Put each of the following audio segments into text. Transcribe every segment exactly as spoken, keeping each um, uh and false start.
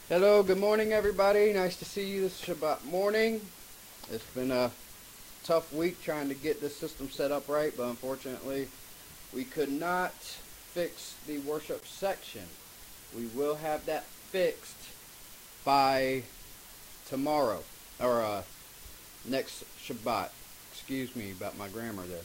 Hello, good morning, everybody. Nice to see you this Shabbat morning. It's been a tough week trying to get this system set up right, but unfortunately, we could not fix the worship section. We will have that fixed by tomorrow, or uh, next Shabbat. Excuse me about my grammar there.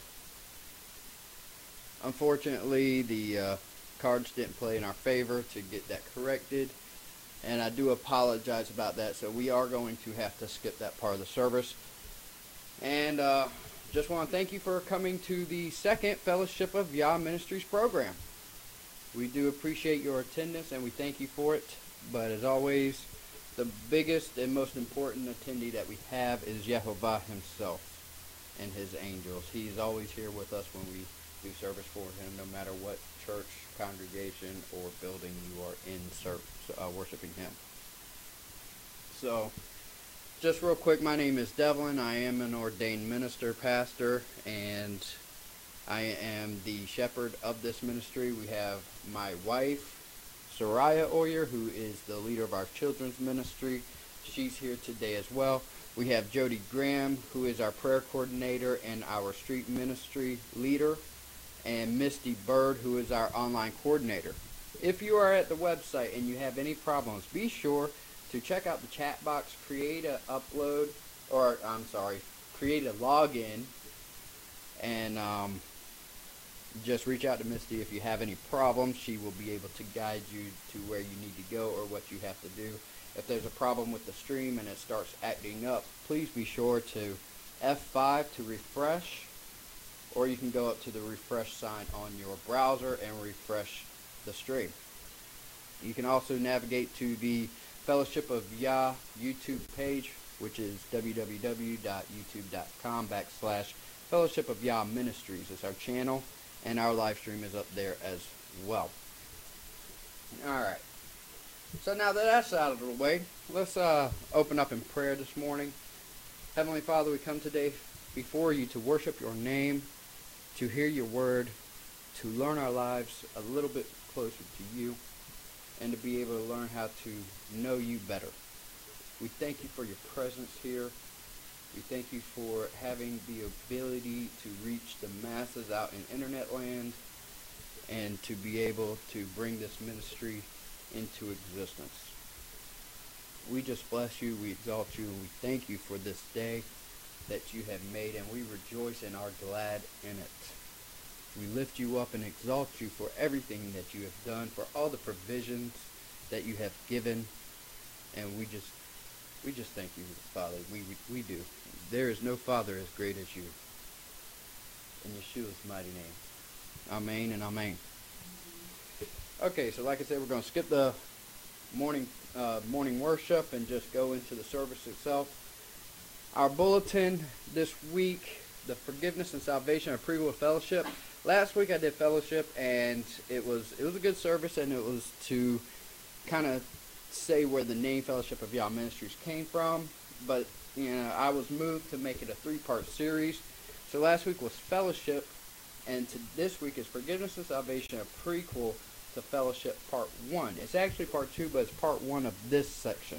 Unfortunately, the uh, cards didn't play in our favor to get that corrected. And I do apologize about that. So we are going to have to skip that part of the service. And uh, just want to thank you for coming to the second Fellowship of Yah Ministries program. We do appreciate your attendance and we thank you for it. But as always, the biggest and most important attendee that we have is Yehovah himself and his angels. He's always here with us when we do service for him, no matter what church, congregation, or building you are in service, uh, worshiping him. So, just real quick, my name is Devlin. I am an ordained minister, pastor, and I am the shepherd of this ministry. We have my wife, Soraya Oyer, who is the leader of our children's ministry. She's here today as well. We have Jody Graham, who is our prayer coordinator and our street ministry leader, and Misty Bird, who is our online coordinator. If you are at the website and you have any problems, be sure to check out the chat box, create a upload, or I'm sorry, create a login, and um, just reach out to Misty if you have any problems. She will be able to guide you to where you need to go or what you have to do. If there's a problem with the stream and it starts acting up, please be sure to F five to refresh, or you can go up to the refresh sign on your browser and refresh the stream. You can also navigate to the Fellowship of Yah YouTube page, which is www.youtube.com backslash Fellowship of Yah Ministries. It's our channel, and our live stream is up there as well. Alright, so now that that's out of the way, let's uh, open up in prayer this morning. Heavenly Father, we come today before you to worship your name, to hear your word, to learn our lives a little bit closer to you, and to be able to learn how to know you better. We thank you for your presence here. We thank you for having the ability to reach the masses out in internet land and to be able to bring this ministry into existence. We just bless you, we exalt you, and we thank you for this day that you have made, and we rejoice and are glad in it. We lift you up and exalt you for everything that you have done, for all the provisions that you have given, and we just we just thank you, Father. We we, we do. There is no Father as great as you. In Yeshua's mighty name. Amen and amen. Okay, so like I said, we're going to skip the morning uh, morning worship and just go into the service itself. Our bulletin this week, the forgiveness and salvation of pre-will fellowship. Last week I did fellowship, and it was it was a good service, and it was to kind of say where the name Fellowship of Yah Ministries came from. But you know, I was moved to make it a three-part series. So last week was fellowship, and to this week is forgiveness and salvation, a prequel to fellowship part one. It's actually part two, but it's part one of this section.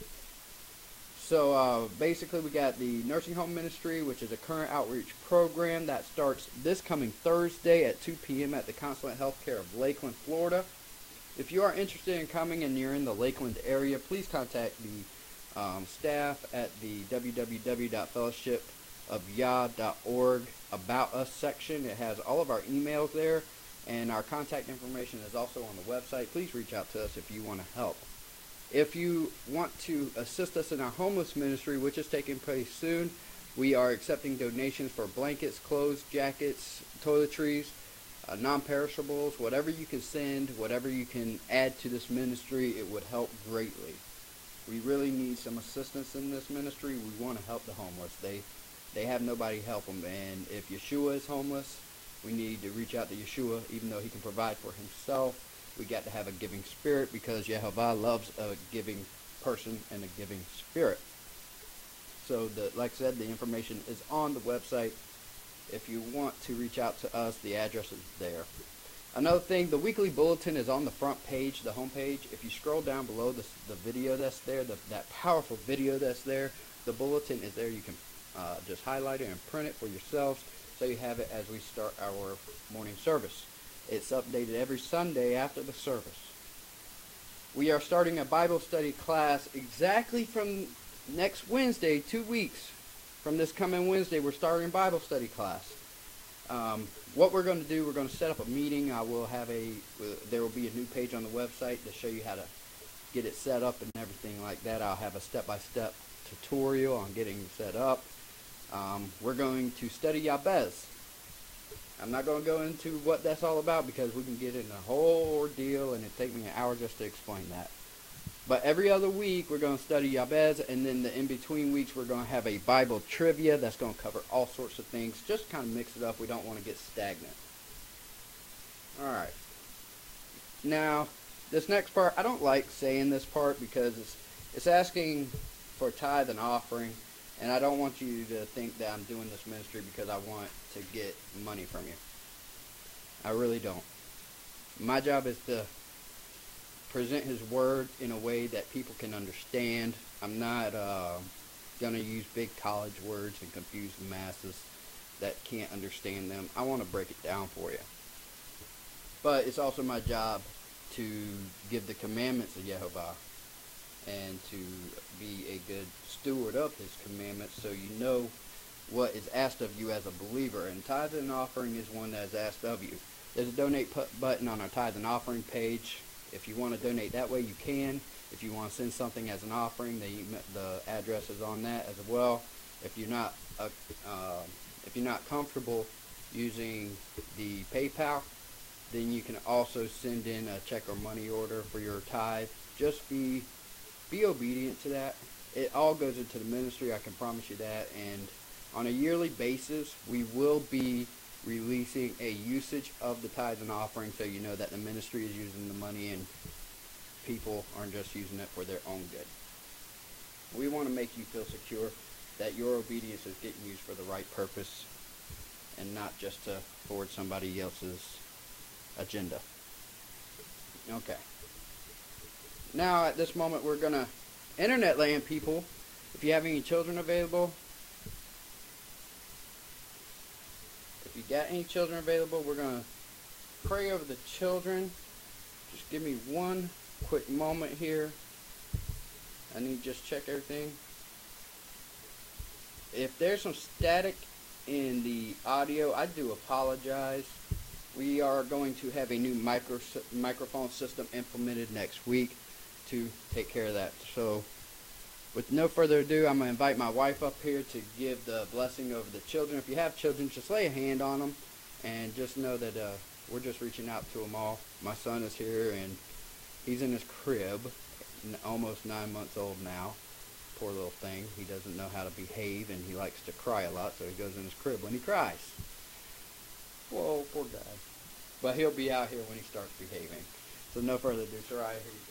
So uh, basically we got the nursing home ministry, which is a current outreach program that starts this coming Thursday at two p.m. at the Consulate Healthcare of Lakeland, Florida. If you are interested in coming and you're in the Lakeland area, please contact the um, staff at the w w w dot fellowship of yah dot org About Us section. It has all of our emails there, and our contact information is also on the website. Please reach out to us if you want to help. If you want to assist us in our homeless ministry, which is taking place soon, we are accepting donations for blankets, clothes, jackets, toiletries, uh, non-perishables. Whatever you can send, whatever you can add to this ministry, it would help greatly. We really need some assistance in this ministry. We want to help the homeless. They they have nobody help them, and if Yeshua is homeless, we need to reach out to Yeshua, even though he can provide for himself. We got to have a giving spirit, because Yehovah loves a giving person and a giving spirit. So, the, like I said, the information is on the website. If you want to reach out to us, the address is there. Another thing, the weekly bulletin is on the front page, the home page. If you scroll down below the, the video that's there, the, that powerful video that's there, the bulletin is there. You can uh, just highlight it and print it for yourselves so you have it as we start our morning service. It's updated every Sunday after the service. We are starting a Bible study class exactly from next Wednesday, two weeks. From this coming Wednesday, we're starting Bible study class. Um, what we're going to do, we're going to set up a meeting. I will have a, uh, there will be a new page on the website to show you how to get it set up and everything like that. I'll have a step-by-step tutorial on getting set up. Um, we're going to study Jabez. I'm not going to go into what that's all about because we can get in a whole ordeal and it'd take me an hour just to explain that. But every other week we're going to study Jabez, and then the in-between weeks we're going to have a Bible trivia that's going to cover all sorts of things. Just kind of mix it up. We don't want to get stagnant. Alright. Now, this next part, I don't like saying this part because it's, it's asking for tithe and offering, and I don't want you to think that I'm doing this ministry because I want to get money from you. I really don't. My job is to present his word in a way that people can understand. I'm not uh, going to use big college words and confuse the masses that can't understand them. I want to break it down for you. But it's also my job to give the commandments of Yehovah and to be a good steward of his commandments so you know what is asked of you as a believer. And tithe and offering is one that is asked of you. There's a donate button on our tithe and offering page. If you want to donate that way, you can. If you want to send something as an offering, the, the address is on that as well. If you're not uh, uh, if you're not comfortable using the PayPal, then you can also send in a check or money order for your tithe. Just be be obedient to that. It all goes into the ministry, I can promise you that. And on a yearly basis, we will be releasing a usage of the tithe and offering so you know that the ministry is using the money and people aren't just using it for their own good. We want to make you feel secure that your obedience is getting used for the right purpose and not just to forward somebody else's agenda. Okay. Now at this moment we're going to internet land people. If you have any children available, if you got any children available, we're going to pray over the children. Just give me one quick moment here. I need to just check everything. If there's some static in the audio, I do apologize. We are going to have a new micro, microphone system implemented next week to take care of that. So with no further ado, I'm going to invite my wife up here to give the blessing over the children. If you have children, just lay a hand on them and just know that uh, we're just reaching out to them all. My son is here and he's in his crib, almost nine months old now. Poor little thing. He doesn't know how to behave and he likes to cry a lot, so he goes in his crib when he cries. Whoa, poor guy. But he'll be out here when he starts behaving. So no further ado, Soraya, here you go.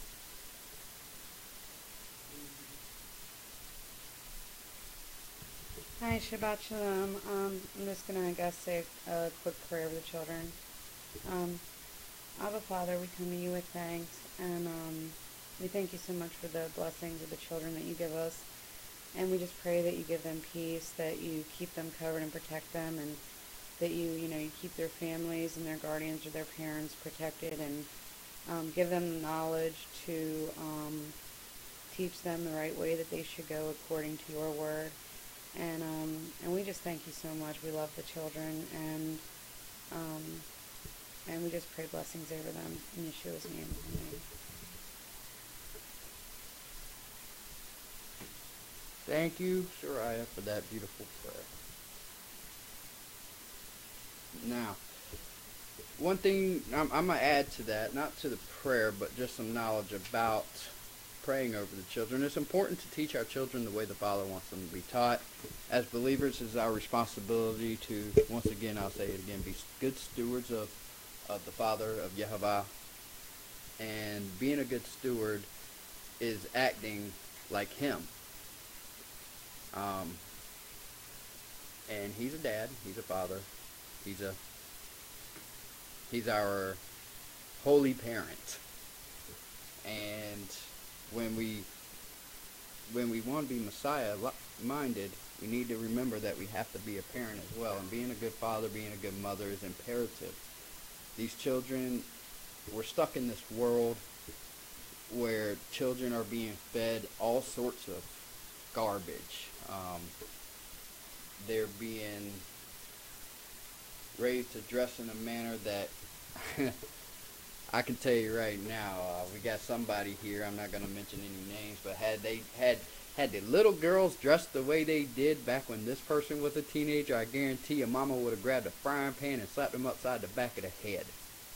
Hi, Shabbat Shalom. Um, I'm just going to, I guess, say a quick prayer for the children. Um, Abba Father, we come to you with thanks, and um, we thank you so much for the blessings of the children that you give us. And we just pray that you give them peace, that you keep them covered and protect them, and that you, you know, you keep their families and their guardians or their parents protected, and um, give them the knowledge to um, teach them the right way that they should go according to your word. And um, and we just thank you so much. We love the children, and um, and we just pray blessings over them in Yeshua's name. Amen. Thank you, Soraya, for that beautiful prayer. Now, one thing I'm, I'm going to add to that, not to the prayer, but just some knowledge about praying over the children. It's important to teach our children the way the Father wants them to be taught. As believers, it's our responsibility to, once again, I'll say it again, be good stewards of, of the Father, of Yehovah. And being a good steward is acting like Him. Um, and He's a dad, He's a father, He's a He's our holy parent. And when we when we want to be Messiah minded, we need to remember that we have to be a parent as well. And being a good father, being a good mother is imperative. These children, we're stuck in this world where children are being fed all sorts of garbage. Um, they're being raised to dress in a manner that I can tell you right now, uh, we got somebody here, I'm not going to mention any names, but had they had had the little girls dressed the way they did back when this person was a teenager, I guarantee you mama would have grabbed a frying pan and slapped them upside the back of the head.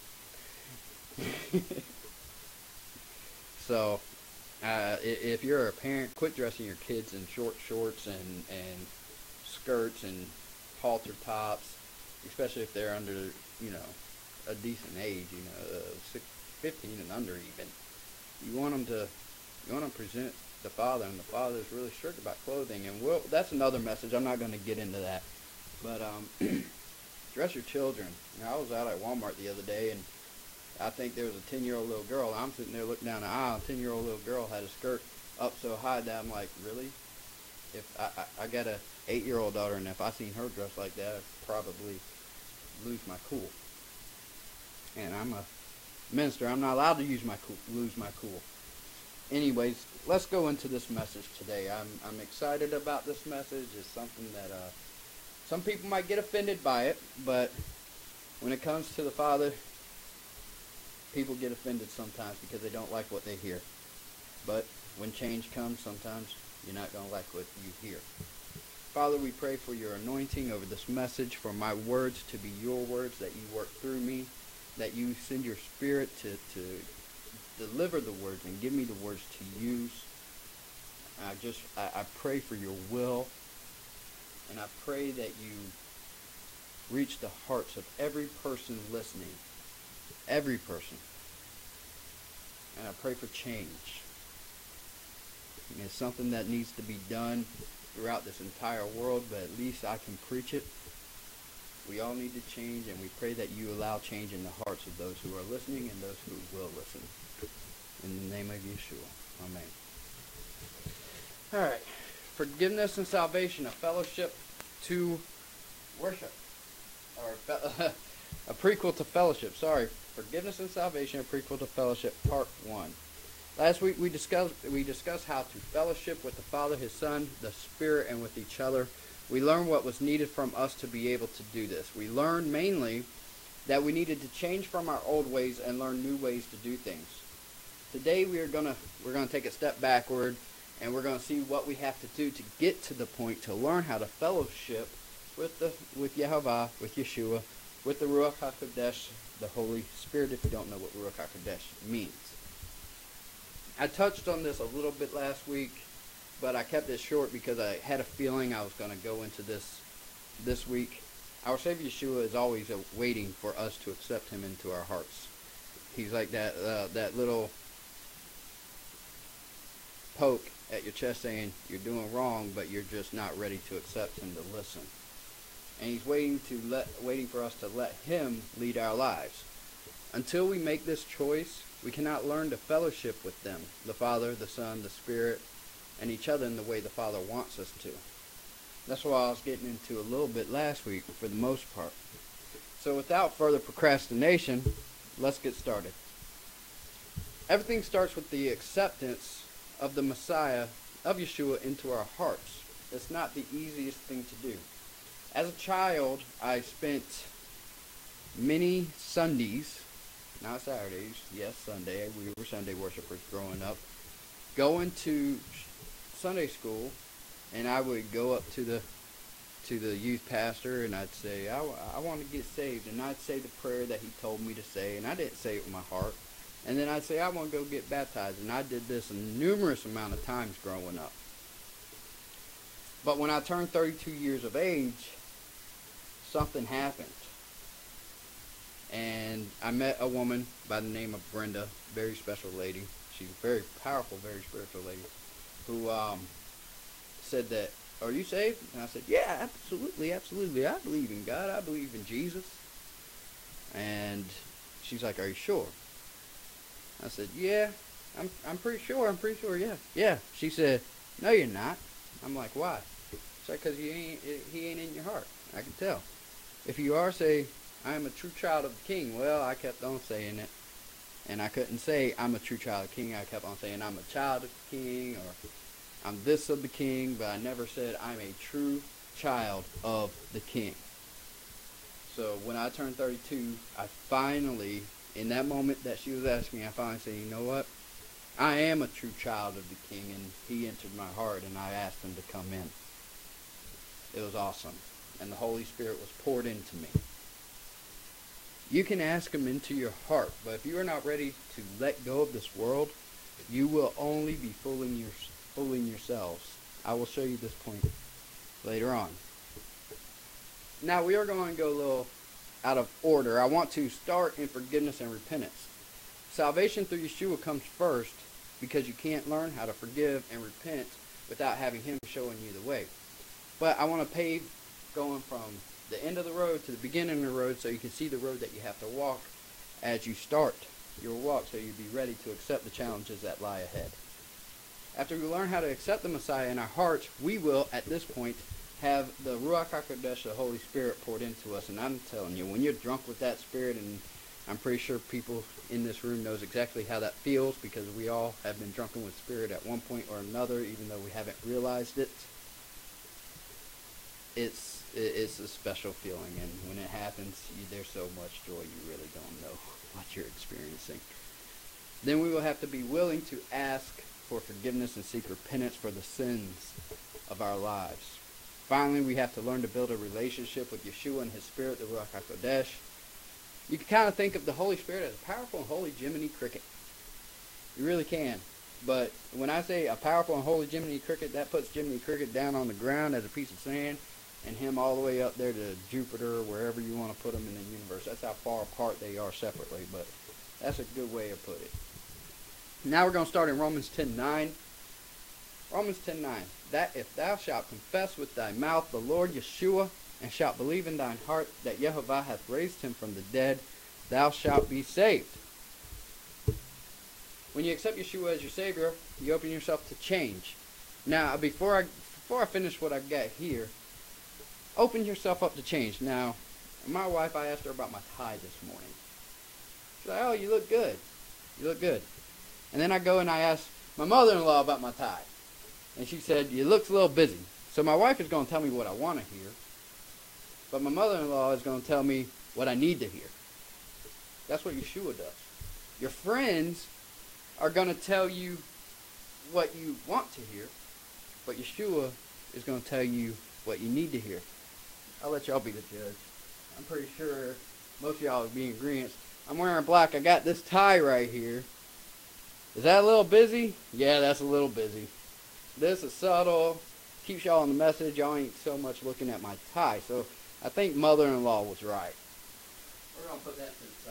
So, uh, if you're a parent, quit dressing your kids in short shorts and, and skirts and halter tops, especially if they're under, you know, a decent age, you know, uh, six, fifteen and under even. You want them to, you want them to present the Father, and the Father is really strict about clothing. And we'll, that's another message. I'm not going to get into that. But um, dress your children. You know, I was out at Walmart the other day, and I think there was a ten-year-old little girl. I'm sitting there looking down the aisle. A ten-year-old little girl had a skirt up so high that I'm like, really? If I, I, I got a eight-year-old daughter, and if I seen her dressed like that, I'd probably lose my cool. And I'm a minister. I'm not allowed to use my cool, lose my cool. Anyways, let's go into this message today. I'm I'm excited about this message. It's something that uh, some people might get offended by it, but when it comes to the Father, people get offended sometimes because they don't like what they hear. But when change comes, sometimes you're not going to like what you hear. Father, we pray for your anointing over this message, for my words to be your words, that you work through me, that you send your Spirit to, to deliver the words and give me the words to use. I just, I, I pray for your will, and I pray that you reach the hearts of every person listening, every person. And I pray for change. And it's something that needs to be done throughout this entire world, but at least I can preach it. We all need to change, and we pray that you allow change in the hearts of those who are listening and those who will listen. In the name of Yeshua. Amen. All right. Forgiveness and salvation, a fellowship to worship. Or a prequel to fellowship. Sorry. Forgiveness and salvation, a prequel to fellowship, part one. Last week we discussed we discussed how to fellowship with the Father, His Son, the Spirit, and with each other. We learned what was needed from us to be able to do this. We learned mainly that we needed to change from our old ways and learn new ways to do things. Today we are gonna we're gonna take a step backward, and we're gonna see what we have to do to get to the point to learn how to fellowship with the with Yehovah, with Yeshua, with the Ruach HaKodesh, the Holy Spirit. If you don't know what Ruach HaKodesh means, I touched on this a little bit last week, but I kept it short because I had a feeling I was going to go into this this week. Our Savior Yeshua is always waiting for us to accept Him into our hearts. He's like that uh, that little poke at your chest saying you're doing wrong, but you're just not ready to accept Him to listen. And He's waiting to let waiting for us to let Him lead our lives. Until we make this choice, we cannot learn to fellowship with them, the Father, the Son, the Spirit, and each other in the way the Father wants us to. That's what I was getting into a little bit last week, for the most part. So without further procrastination, let's get started. Everything starts with the acceptance of the Messiah, of Yeshua, into our hearts. It's not the easiest thing to do. As a child, I spent many Sundays, not Saturdays, yes, Sunday, we were Sunday worshipers growing up, going to Sunday school, and I would go up to the to the youth pastor, and I'd say, I, I want to get saved, and I'd say the prayer that he told me to say, and I didn't say it with my heart, and then I'd say, I want to go get baptized, and I did this a numerous amount of times growing up. But when I turned thirty-two years of age, something happened, and I met a woman by the name of Brenda, very special lady. She's a very powerful, very spiritual lady, who um, said that, are you saved? And I said, yeah, absolutely, absolutely. I believe in God. I believe in Jesus. And She's like, are you sure? I said, yeah, I'm I'm pretty sure. I'm pretty sure, yeah. Yeah. She said, no, you're not. I'm like, why? She's like, because you ain't, he ain't in your heart. I can tell. If you are, say, I am a true child of the King. Well, I kept on saying it. And I couldn't say I'm a true child of the King. I kept on saying I'm a child of the King, or I'm this of the King, but I never said I'm a true child of the King. So when I turned thirty-two, I finally, in that moment that she was asking me, I finally said, you know what? I am a true child of the King, and he entered my heart, and I asked him to come in. It was awesome. And the Holy Spirit was poured into me. You can ask him into your heart, but if you are not ready to let go of this world, you will only be fooling, your, fooling yourselves. I will show you this point later on. Now we are going to go a little out of order. I want to start in forgiveness and repentance. Salvation through Yeshua comes first because you can't learn how to forgive and repent without having him showing you the way. But I want to pave going from the end of the road to the beginning of the road so you can see the road that you have to walk as you start your walk, so you'll be ready to accept the challenges that lie ahead. After we learn how to accept the Messiah in our hearts, we will, at this point, have the Ruach HaKodesh, the Holy Spirit, poured into us. And I'm telling you, when you're drunk with that Spirit, and I'm pretty sure people in this room knows exactly how that feels, because we all have been drunken with Spirit at one point or another, even though we haven't realized it. It's it's a special feeling, and when it happens, you, there's so much joy you really don't know what you're experiencing. Then we will have to be willing to ask for forgiveness and seek repentance for the sins of our lives. Finally, we have to learn to build a relationship with Yeshua and his Spirit, the Ruach HaKodesh. You can kind of think of the Holy Spirit as a powerful and holy Jiminy Cricket. You really can. But when I say a powerful and holy Jiminy Cricket, that puts Jiminy Cricket down on the ground as a piece of sand, and him all the way up there to Jupiter, wherever you want to put them in the universe. That's how far apart they are separately, but that's a good way to put it. Now we're going to start in Romans ten nine. Romans ten nine. That if thou shalt confess with thy mouth the Lord Yeshua, and shalt believe in thine heart that Yehovah hath raised him from the dead, thou shalt be saved. When you accept Yeshua as your Savior, you open yourself to change. Now, before I before I finish what I've got here, open yourself up to change. Now, my wife, I asked her about my tie this morning. She's like, oh, you look good. You look good. And then I go and I ask my mother-in-law about my tie. And she said, you look a little busy. So my wife is going to tell me what I want to hear. But my mother-in-law is going to tell me what I need to hear. That's what Yeshua does. Your friends are going to tell you what you want to hear. But Yeshua is going to tell you what you need to hear. I'll let y'all be the judge. I'm pretty sure most of y'all will be in agreement. I'm wearing black. I got this tie right here. Is that a little busy? Yeah, that's a little busy. This is subtle. Keeps y'all on the message. Y'all ain't so much looking at my tie. So I think mother-in-law was right. We're going to put that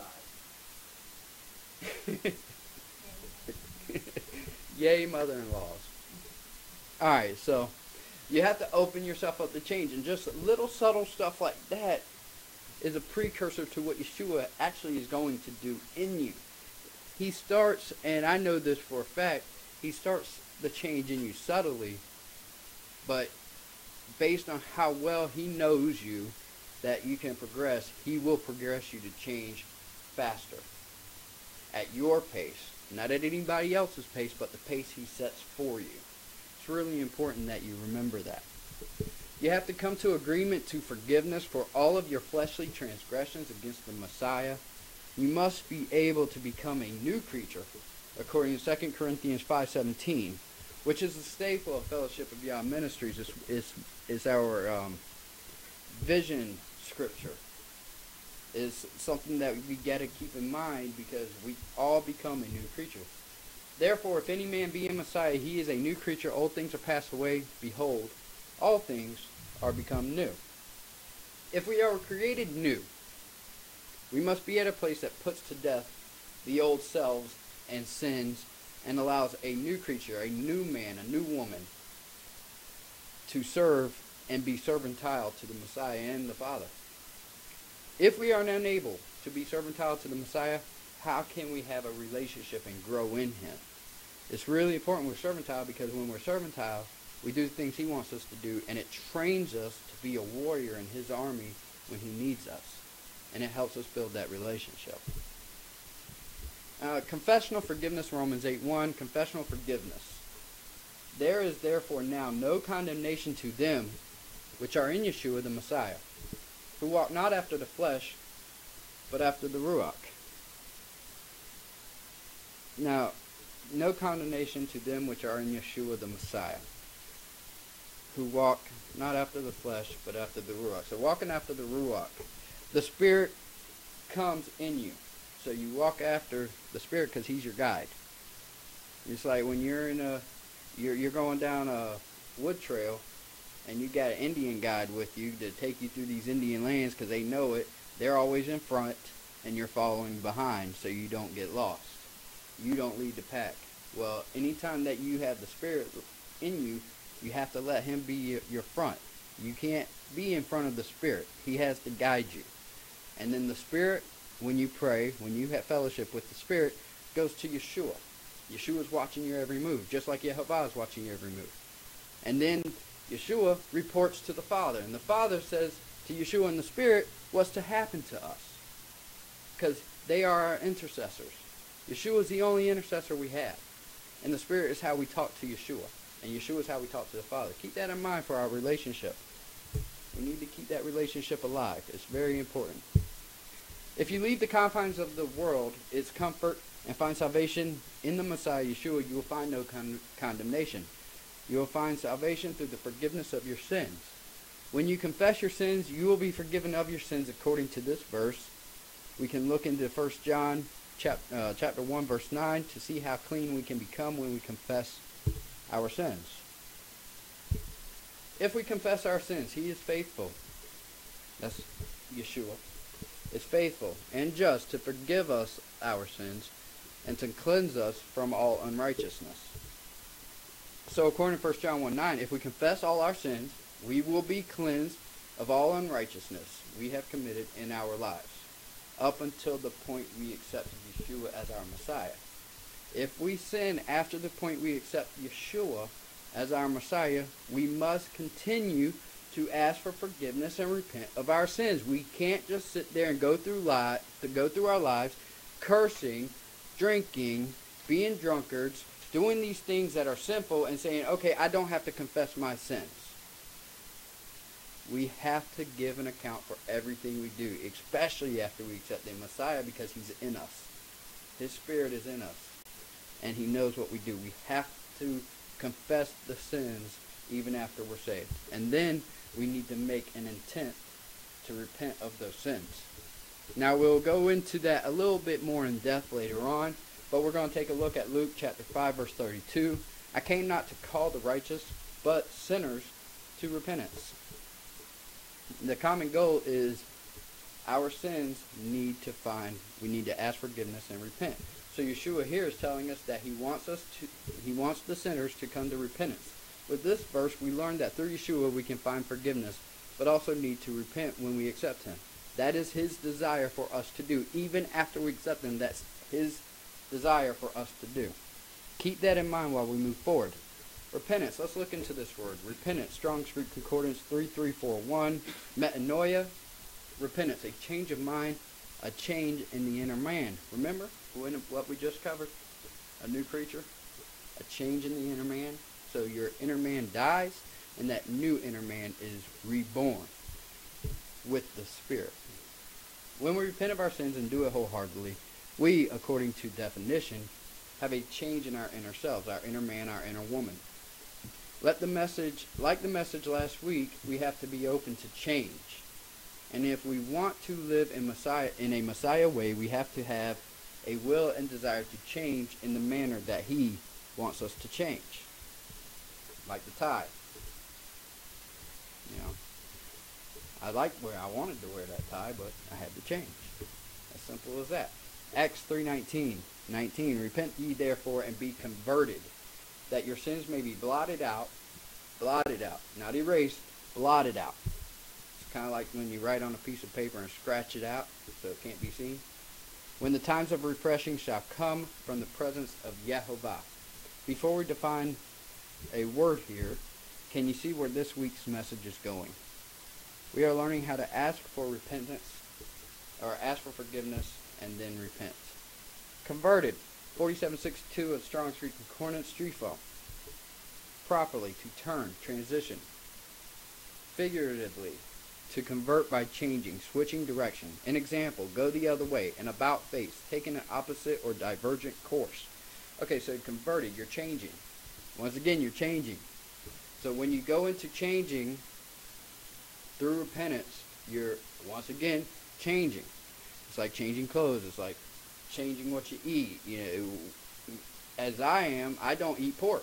to the side. Yay, mother-in-laws. Alright, so you have to open yourself up to change. And just little subtle stuff like that is a precursor to what Yeshua actually is going to do in you. He starts, and I know this for a fact, he starts the change in you subtly, but based on how well he knows you that you can progress, he will progress you to change faster at your pace, not at anybody else's pace, but the pace he sets for you. It's really important that you remember that. You have to come to agreement to forgiveness for all of your fleshly transgressions against the Messiah. You must be able to become a new creature, according to Second Corinthians five seventeen, which is the staple of Fellowship of Yah Ministries. Is is, is our um, vision scripture. Is something that we got to keep in mind, because we all become a new creature. Therefore, if any man be in Messiah, he is a new creature. Old things are passed away. Behold, all things are become new. If we are created new, we must be at a place that puts to death the old selves and sins and allows a new creature, a new man, a new woman to serve and be servantile to the Messiah and the Father. If we are unable to be servantile to the Messiah, how can we have a relationship and grow in him? It's really important we're servantile, because when we're servantile, we do the things he wants us to do, and it trains us to be a warrior in his army when he needs us. And it helps us build that relationship. Uh, confessional forgiveness, Romans eight one, confessional forgiveness. There is therefore now no condemnation to them which are in Yeshua the Messiah, who walk not after the flesh, but after the Ruach. Now, no condemnation to them which are in Yeshua the Messiah, who walk not after the flesh, but after the Ruach. So walking after the Ruach, the Spirit comes in you. So you walk after the Spirit because he's your guide. It's like when you're in a, you're, you're going down a wood trail, and you got an Indian guide with you to take you through these Indian lands because they know it. They're always in front, and you're following behind so you don't get lost. You don't lead the pack. Well, anytime that you have the Spirit in you, you have to let him be your front. You can't be in front of the Spirit. He has to guide you. And then the Spirit, when you pray, when you have fellowship with the Spirit, goes to Yeshua. Yeshua's watching your every move, just like Yehovah is watching your every move. And then Yeshua reports to the Father, and the Father says to Yeshua and the Spirit what's to happen to us, because they are our intercessors. Yeshua is the only intercessor we have, and the Spirit is how we talk to Yeshua, and Yeshua is how we talk to the Father. Keep that in mind for our relationship. We need to keep that relationship alive. It's very important. If you leave the confines of the world, its comfort, and find salvation in the Messiah Yeshua, you will find no con- condemnation. You will find salvation through the forgiveness of your sins. When you confess your sins, you will be forgiven of your sins according to this verse. We can look into First John chap, uh, chapter one, verse nine to see how clean we can become when we confess our sins. If we confess our sins, he is faithful. That's Yeshua. Is faithful and just to forgive us our sins and to cleanse us from all unrighteousness. So according to First John one nine, if we confess all our sins, we will be cleansed of all unrighteousness we have committed in our lives, up until the point we accept Yeshua as our Messiah. If we sin after the point we accept Yeshua as our Messiah, we must continue to ask for forgiveness and repent of our sins. We can't just sit there and go through li- to go through our lives cursing, drinking, being drunkards, doing these things that are sinful and saying, okay, I don't have to confess my sins. We have to give an account for everything we do, especially after we accept the Messiah, because he's in us. His Spirit is in us, and he knows what we do. We have to confess the sins even after we're saved. And then we need to make an intent to repent of those sins. Now, we'll go into that a little bit more in depth later on, but we're going to take a look at Luke chapter five, verse thirty-two. I came not to call the righteous, but sinners to repentance. The common goal is our sins need to find, we need to ask forgiveness and repent. So Yeshua here is telling us that he wants us to, he wants the sinners to come to repentance. With this verse, we learn that through Yeshua we can find forgiveness, but also need to repent when we accept him. That is his desire for us to do. Even after we accept him, that's his desire for us to do. Keep that in mind while we move forward. Repentance. Let's look into this word. Repentance. Strong's Greek Concordance three three four one. Metanoia. Repentance. A change of mind. A change in the inner man. Remember what we just covered? A new creature. A change in the inner man. So your inner man dies, and that new inner man is reborn with the Spirit. When we repent of our sins and do it wholeheartedly, we, according to definition, have a change in our inner selves, our inner man, our inner woman. Let the message, like the message last week, we have to be open to change. And if we want to live in Messiah in a Messiah way, we have to have a will and desire to change in the manner that he wants us to change. Like the tie. You know, I liked where I wanted to wear that tie, but I had to change. As simple as that. Acts three nineteen. nineteen. Repent ye therefore and be converted, that your sins may be blotted out, blotted out, not erased, blotted out. kind of like when you write on a piece of paper and scratch it out so it can't be seen. When the times of refreshing shall come from the presence of Yehovah. Before we define a word here, can you see where this week's message is going? We are learning how to ask for repentance, or ask for forgiveness, and then repent. Converted, forty-seven sixty-two of Strong's Concordance, Strifo. Properly, to turn, transition. Figuratively, to convert by changing, switching direction. An example, go the other way, an about face, taking an opposite or divergent course. Okay, so converted, you're changing. Once again, you're changing. So when you go into changing through repentance, you're, once again, changing. It's like changing clothes. It's like changing what you eat. You know, as I am, I don't eat pork.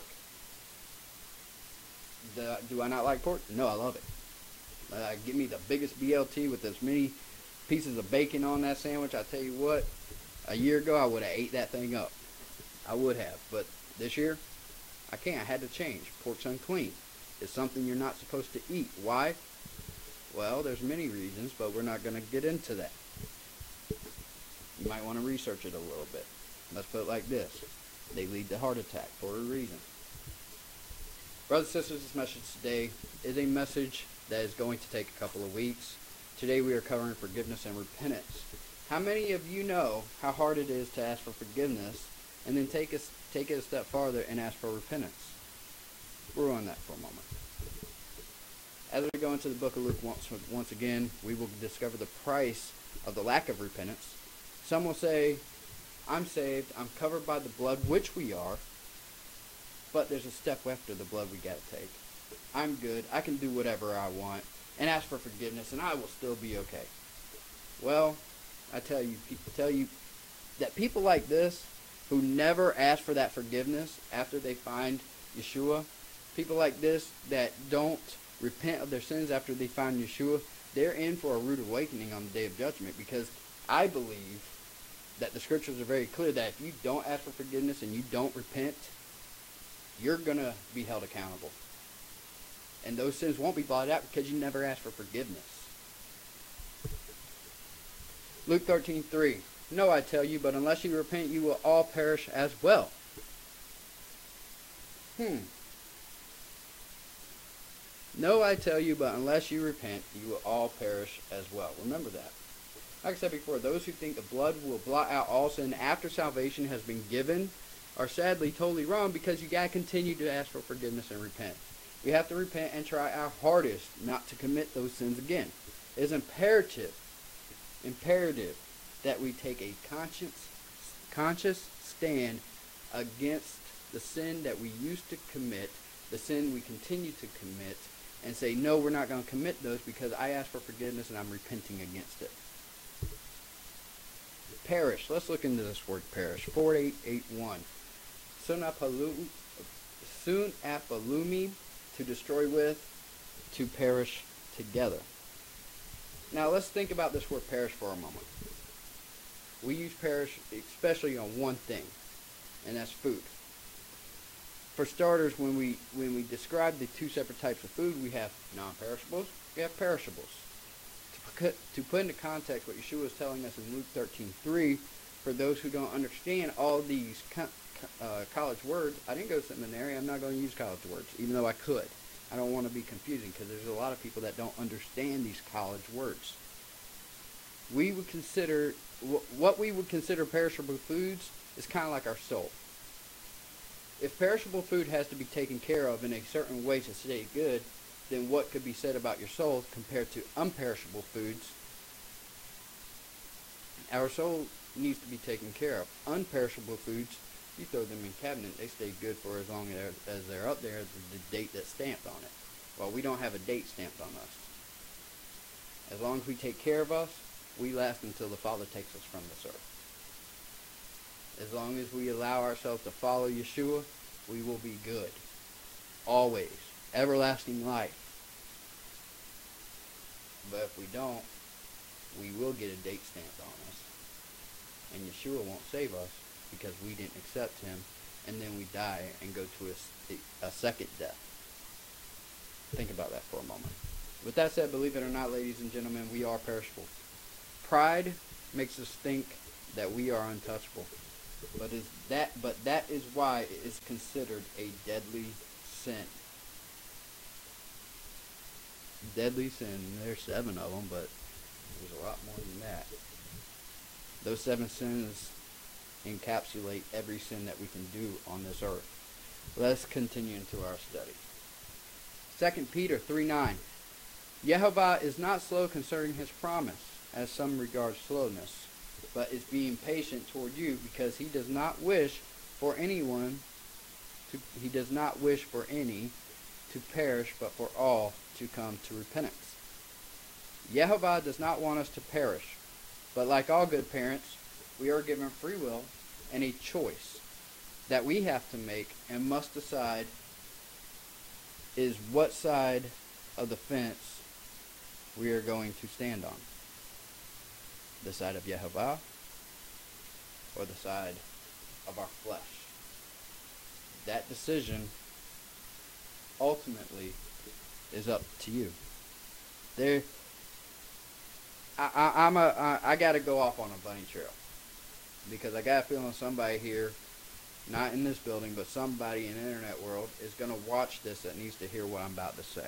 The, do I not like pork? No, I love it. Uh, give me the biggest B L T with as many pieces of bacon on that sandwich. I tell you what, a year ago I would have ate that thing up. I would have. But this year, I can't. I had to change. Pork's unclean. It's something you're not supposed to eat. Why? Well, there's many reasons, but we're not going to get into that. You might want to research it a little bit. Let's put it like this. They lead to heart attack for a reason. Brothers and sisters, this message today is a message that is going to take a couple of weeks. Today we are covering forgiveness and repentance. How many of you know how hard it is to ask for forgiveness and then take, a, take it a step farther and ask for repentance? We're on that for a moment. As we go into the book of Luke once, once again, we will discover the price of the lack of repentance. Some will say, I'm saved, I'm covered by the blood, which we are, but there's a step after the blood we got to take. I'm good, I can do whatever I want, and ask for forgiveness, and I will still be okay. Well, I tell you, tell you that people like this, who never ask for that forgiveness after they find Yeshua, people like this that don't repent of their sins after they find Yeshua, they're in for a rude awakening on the day of judgment, because I believe that the scriptures are very clear that if you don't ask for forgiveness and you don't repent, you're going to be held accountable. And those sins won't be blotted out because you never asked for forgiveness. Luke thirteen three. No, I tell you, but unless you repent, you will all perish as well. Hmm. No, I tell you, but unless you repent, you will all perish as well. Remember that. Like I said before, those who think the blood will blot out all sin after salvation has been given are sadly totally wrong, because you got to continue to ask for forgiveness and repent. We have to repent and try our hardest not to commit those sins again. It is imperative, imperative that we take a conscious, conscious stand against the sin that we used to commit, the sin we continue to commit, and say, no, we're not going to commit those because I asked for forgiveness and I'm repenting against it. Perish. Let's look into this word perish. four eight eight one. Sunapalumi, to destroy with, to perish together. Now let's think about this word perish for a moment. We use perish especially on one thing, and that's food. For starters, when we when we describe the two separate types of food, we have non-perishables, we have perishables. To put, to put into context what Yeshua is telling us in Luke thirteen three, for those who don't understand all these co- uh, college words, I didn't go to seminary, I'm not going to use college words, even though I could. I don't want to be confusing, because there's a lot of people that don't understand these college words. We would consider, what we would consider perishable foods is kind of like our soul. If perishable food has to be taken care of in a certain way to stay good, then what could be said about your soul compared to unperishable foods? Our soul needs to be taken care of. Unperishable foods, you throw them in a cabinet, they stay good for as long as they're up there, the date that's stamped on it. Well, we don't have a date stamped on us. As long as we take care of us, we last until the Father takes us from this earth. As long as we allow ourselves to follow Yeshua, we will be good. Always. Everlasting life. But if we don't, we will get a date stamped on us. And Yeshua won't save us because we didn't accept him, and then we die and go to a, a second death. Think about that for a moment. With that said, believe it or not, ladies and gentlemen, we are perishable. Pride makes us think that we are untouchable. But is that but that is why it is considered a deadly sin. Deadly sin. There's seven of them, but there's a lot more than that. Those seven sins encapsulate every sin that we can do on this earth. Let's continue into our study. Second Peter three nine. Jehovah is not slow concerning his promise, as some regard slowness, but is being patient toward you, because he does not wish for anyone to he does not wish for any to perish, but for all to come to repentance. Jehovah does not want us to perish, but like all good parents, we are given free will and a choice that we have to make and must decide is what side of the fence we are going to stand on. The side of Jehovah or the side of our flesh. That decision ultimately is up to you. There, I, I, I'm a, I, I got to go off on a bunny trail because I got a feeling somebody here, not in this building, but somebody in the internet world is going to watch this that needs to hear what I'm about to say.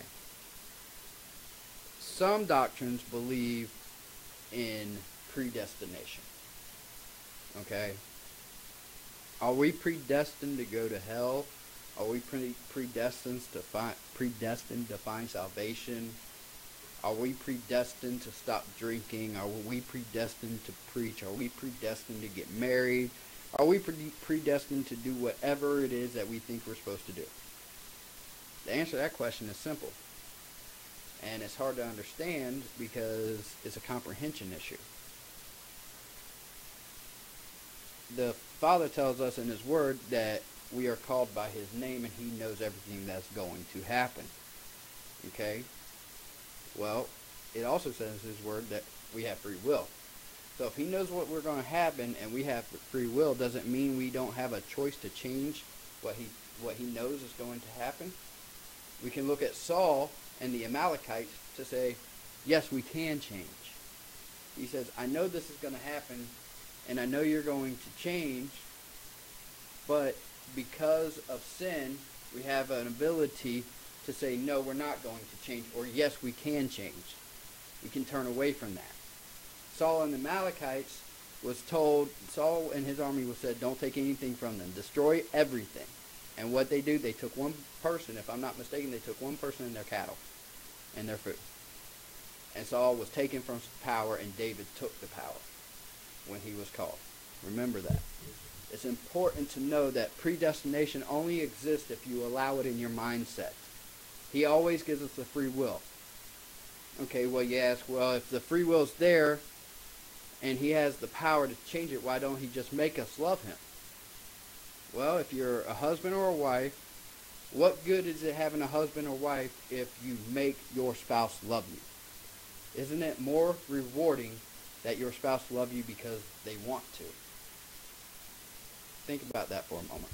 Some doctrines believe in predestination. Okay? Are we predestined to go to hell? Are we pre- predestined to find predestined to find salvation? Are we predestined to stop drinking? Are we predestined to preach? Are we predestined to get married? Are we pre- predestined to do whatever it is that we think we're supposed to do? The answer to that question is simple. And it's hard to understand because it's a comprehension issue. The Father tells us in His Word that we are called by His name and He knows everything that's going to happen. Okay? Well, it also says in His Word that we have free will. So if He knows what we're going to happen and we have free will, doesn't mean we don't have a choice to change what He what He knows is going to happen. We can look at Saul and the Amalekites to say, yes, we can change. He says, I know this is going to happen, and I know you're going to change, but because of sin, we have an ability to say, no, we're not going to change, or yes, we can change. We can turn away from that. Saul and the Amalekites was told, Saul and his army was said, don't take anything from them. Destroy everything. And what they do, they took one person, if I'm not mistaken, they took one person and their cattle and their food. And Saul was taken from power, and David took the power when he was called. Remember that. It's important to know that predestination only exists if you allow it in your mindset. He always gives us the free will. Okay, well, you ask, well, if the free will's there and He has the power to change it, why don't He just make us love Him? Well, if you're a husband or a wife, what good is it having a husband or wife if you make your spouse love you? Isn't it more rewarding that your spouse love you because they want to? Think about that for a moment.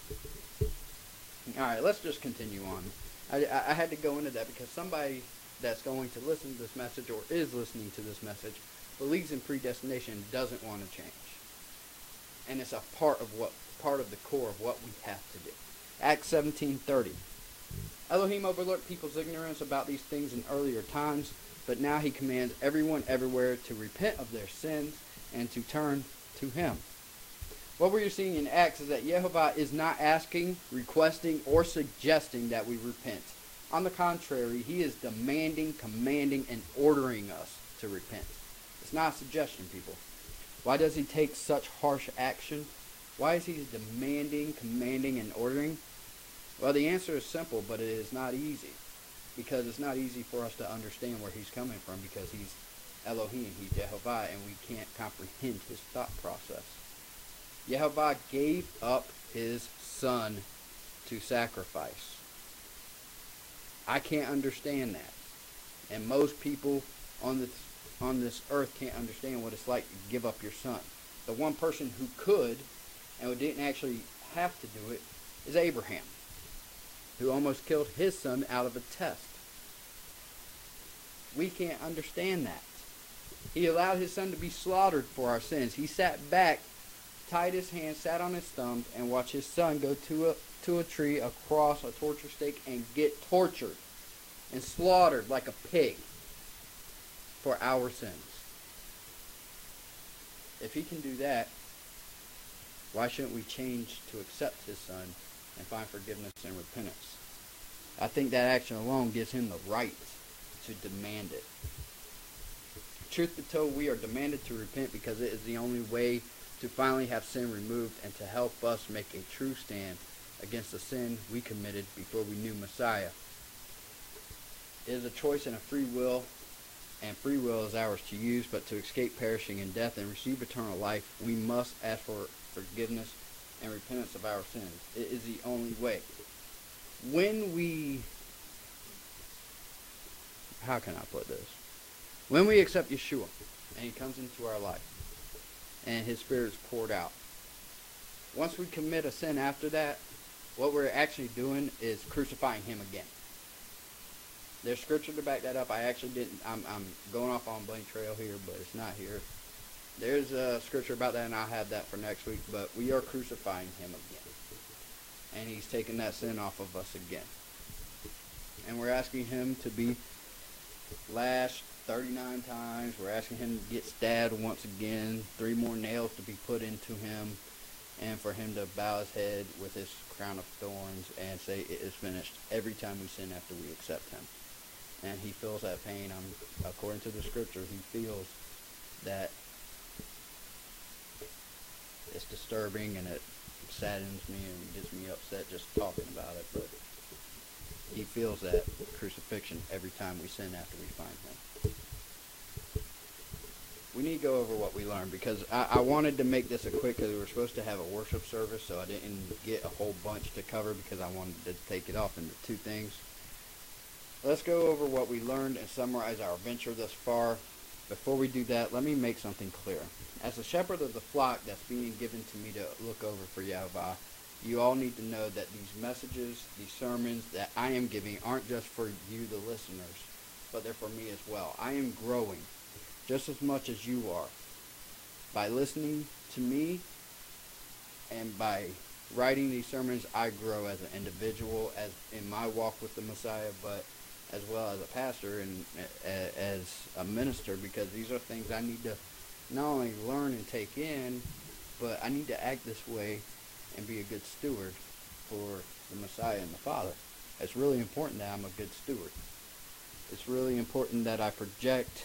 All right, let's just continue on. I, I had to go into that because somebody that's going to listen to this message or is listening to this message believes in predestination and doesn't want to change. And it's a part of what part of the core of what we have to do. Acts seventeen thirty. Elohim overlooked people's ignorance about these things in earlier times, but now He commands everyone everywhere to repent of their sins and to turn to Him. What we're seeing in Acts is that Jehovah is not asking, requesting, or suggesting that we repent. On the contrary, He is demanding, commanding, and ordering us to repent. It's not a suggestion, people. Why does He take such harsh action? Why is He demanding, commanding, and ordering? Well, the answer is simple, but it is not easy. Because it's not easy for us to understand where He's coming from, because He's Elohim, He's Jehovah, and we can't comprehend His thought process. Jehovah gave up His Son to sacrifice. I can't understand that. And most people on this, on this earth can't understand what it's like to give up your son. The one person who could and who didn't actually have to do it is Abraham, who almost killed his son out of a test. We can't understand that. He allowed his son to be slaughtered for our sins. He sat back, tied his hands, sat on his thumbs, and watched his son go to a, to a tree, across a torture stake, and get tortured and slaughtered like a pig for our sins. If he can do that, why shouldn't we change to accept his son and find forgiveness and repentance? I think that action alone gives him the right to demand it. Truth be told, we are demanded to repent because it is the only way to finally have sin removed and to help us make a true stand against the sin we committed before we knew Messiah. It is a choice and a free will, and free will is ours to use, but to escape perishing in death and receive eternal life, we must ask for forgiveness and repentance of our sins. It is the only way. When we, how can I put this? When we accept Yeshua, and he comes into our life, and his Spirit is poured out, once we commit a sin after that, what we're actually doing is crucifying him again. There's scripture to back that up. I actually didn't, I'm, I'm going off on blank trail here, but it's not here. There's a scripture about that, and I'll have that for next week, but we are crucifying him again. And he's taking that sin off of us again. And we're asking him to be lashed thirty-nine times. We're asking him to get stabbed once again. Three more nails to be put into him. And for him to bow his head with his crown of thorns and say it is finished every time we sin after we accept him. And he feels that pain. Um, according to the scripture, he feels that it's disturbing and it saddens me and gets me upset just talking about it. But he feels that crucifixion every time we sin after we find him. We need to go over what we learned because I, I wanted to make this a quick because we were supposed to have a worship service, so I didn't get a whole bunch to cover because I wanted to take it off into two things. Let's go over what we learned and summarize our adventure thus far. Before we do that, let me make something clear. As a shepherd of the flock that's being given to me to look over for Yahweh, you all need to know that these messages, these sermons that I am giving aren't just for you, the listeners, but they're for me as well. I am growing just as much as you are. By listening to me and by writing these sermons, I grow as an individual, as in my walk with the Messiah, but as well as a pastor and uh, as a minister, because these are things I need to not only learn and take in, but I need to act this way and be a good steward for the Messiah and the Father. It's really important that I'm a good steward. It's really important that I project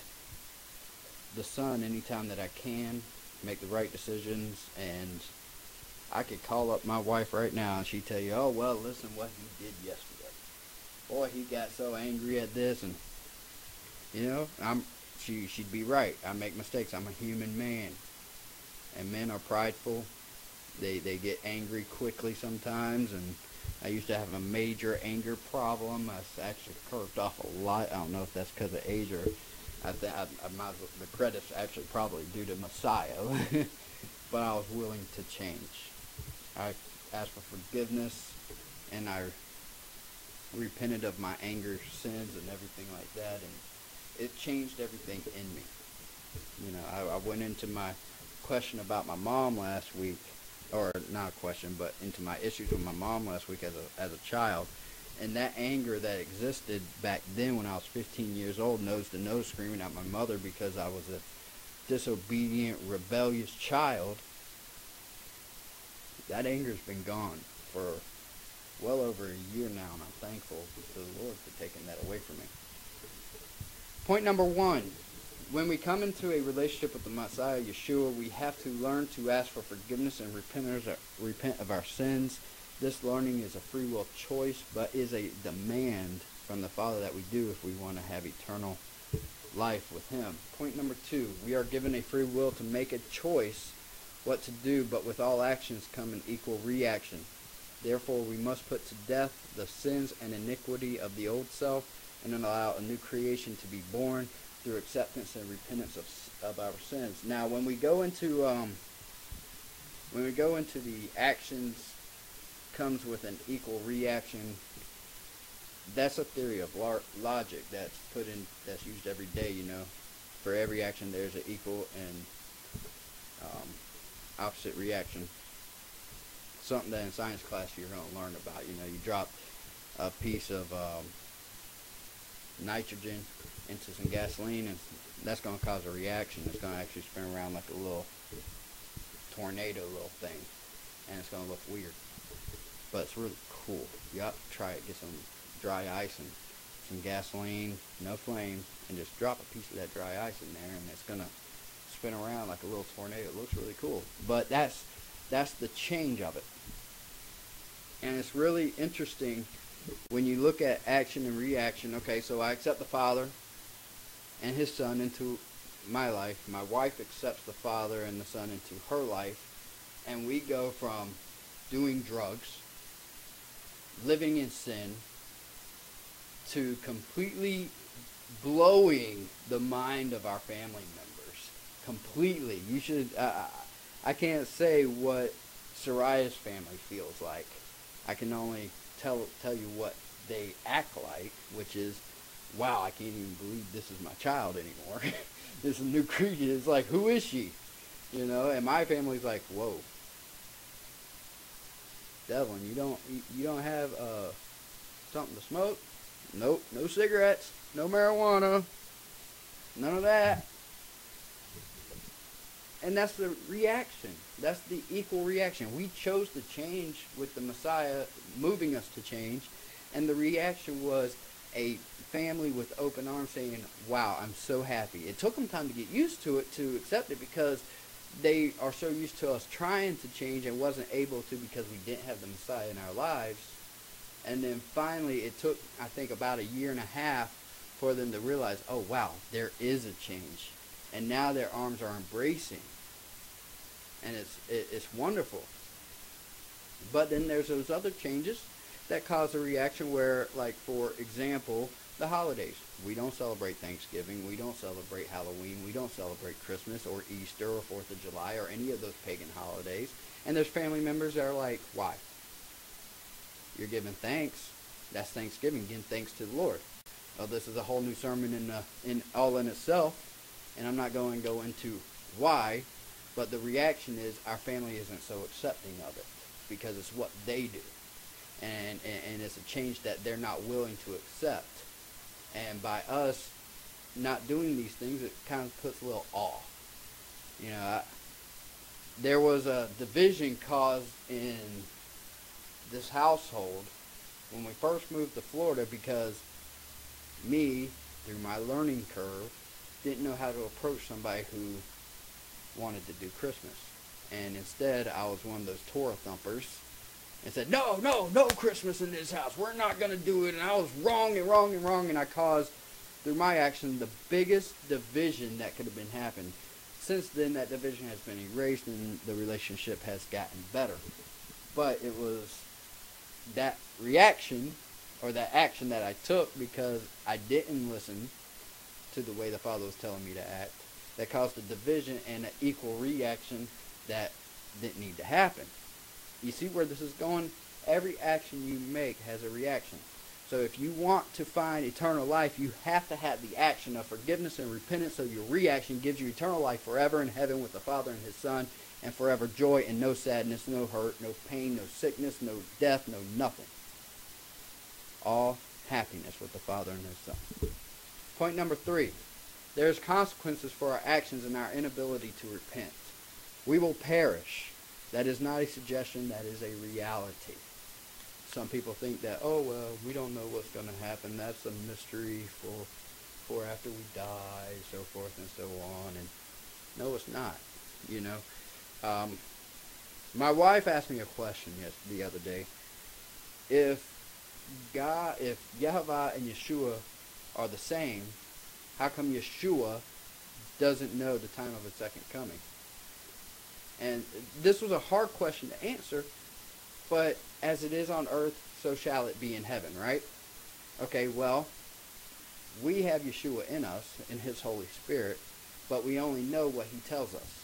the Son anytime that I can, make the right decisions, and I could call up my wife right now and she'd tell you, oh, well, listen what he did yesterday. Boy, he got so angry at this, and, you know, I'm, she, she'd be right. I make mistakes. I'm a human man, and men are prideful. They, they get angry quickly sometimes, and I used to have a major anger problem. I actually curved off a lot. I don't know if that's because of age or I think I, I might as well, the credit's actually probably due to Messiah, but I was willing to change. I asked for forgiveness, and I repented of my anger, sins, and everything like that, and it changed everything in me. You know, I, I went into my question about my mom last week, or not a question, but into my issues with my mom last week as a as a child. And that anger that existed back then when I was fifteen years old, nose to nose, screaming at my mother because I was a disobedient, rebellious child, that anger's been gone for well over a year now, and I'm thankful to the Lord for taking that away from me. Point number one. When we come into a relationship with the Messiah, Yeshua, we have to learn to ask for forgiveness and repent of our sins. This learning is a free will choice, but is a demand from the Father that we do if we want to have eternal life with him. Point number two, we are given a free will to make a choice what to do, but with all actions come an equal reaction. Therefore, we must put to death the sins and iniquity of the old self and then allow a new creation to be born through acceptance and repentance of, of our sins. Now, when we go into um, when we go into the actions comes with an equal reaction, that's a theory of lar- logic that's put in, that's used every day. You know, for every action, there's an equal and um, opposite reaction. Something that in science class you're going to learn about. You know, you drop a piece of um, nitrogen into some gasoline, and that's going to cause a reaction. It's going to actually spin around like a little tornado little thing, and it's going to look weird, but it's really cool. You ought to try it. Get some dry ice and some gasoline, no flame, and just drop a piece of that dry ice in there, and it's going to spin around like a little tornado. It looks really cool, but that's that's the change of it. And it's really interesting when you look at action and reaction. Okay, so I accept the Father and His Son into my life. My wife accepts the Father and the Son into her life. And we go from doing drugs, living in sin, to completely blowing the mind of our family members. Completely. You should, uh, I can't say what Soraya's family feels like. I can only tell tell you what they act like, which is, wow, I can't even believe this is my child anymore. This is a new creature. It's like, who is she? You know, and my family's like, whoa, Devlin, you don't you, you don't have uh something to smoke? Nope, no cigarettes, no marijuana, none of that. And that's the reaction. That's the equal reaction. We chose to change with the Messiah moving us to change. And the reaction was a family with open arms saying, wow, I'm so happy. It took them time to get used to it, to accept it, because they are so used to us trying to change and wasn't able to because we didn't have the Messiah in our lives. And then finally it took, I think, about a year and a half for them to realize, oh, wow, there is a change. And now their arms are embracing. And it's it, it's wonderful. But then there's those other changes that cause a reaction where, like, for example, the holidays. We don't celebrate Thanksgiving. We don't celebrate Halloween. We don't celebrate Christmas or Easter or fourth of July or any of those pagan holidays. And there's family members that are like, why? You're giving thanks. That's Thanksgiving, giving thanks to the Lord. Well, this is a whole new sermon in, uh, in all in itself, and I'm not going to go into why, but the reaction is our family isn't so accepting of it because it's what they do. And, and, and it's a change that they're not willing to accept. And by us not doing these things, it kind of puts a little awe. You know, I, there was a division caused in this household when we first moved to Florida because me, through my learning curve, didn't know how to approach somebody who wanted to do Christmas. And instead, I was one of those Torah thumpers and said, no, no, no Christmas in this house. We're not going to do it. And I was wrong and wrong and wrong. And I caused, through my action, the biggest division that could have been happened. Since then, that division has been erased and the relationship has gotten better. But it was that reaction or that action that I took because I didn't listen to the way the Father was telling me to act that caused a division and an equal reaction that didn't need to happen. You see where this is going? Every action you make has a reaction. So if you want to find eternal life, you have to have the action of forgiveness and repentance, so your reaction gives you eternal life forever in heaven with the Father and His Son, and forever joy and no sadness, no hurt, no pain, no sickness, no death, no nothing. All happiness with the Father and His Son. Point number three. There's consequences for our actions and our inability to repent. We will perish. That is not a suggestion, that is a reality. Some people think that, oh, well, we don't know what's going to happen. That's a mystery for for after we die, so forth and so on. And no, it's not, you know. Um, my wife asked me a question yes, the other day. If God, if Yehovah and Yeshua are the same, how come Yeshua doesn't know the time of His second coming? And this was a hard question to answer, but as it is on earth, so shall it be in heaven, right? Okay, well, we have Yeshua in us, in His Holy Spirit, but we only know what He tells us.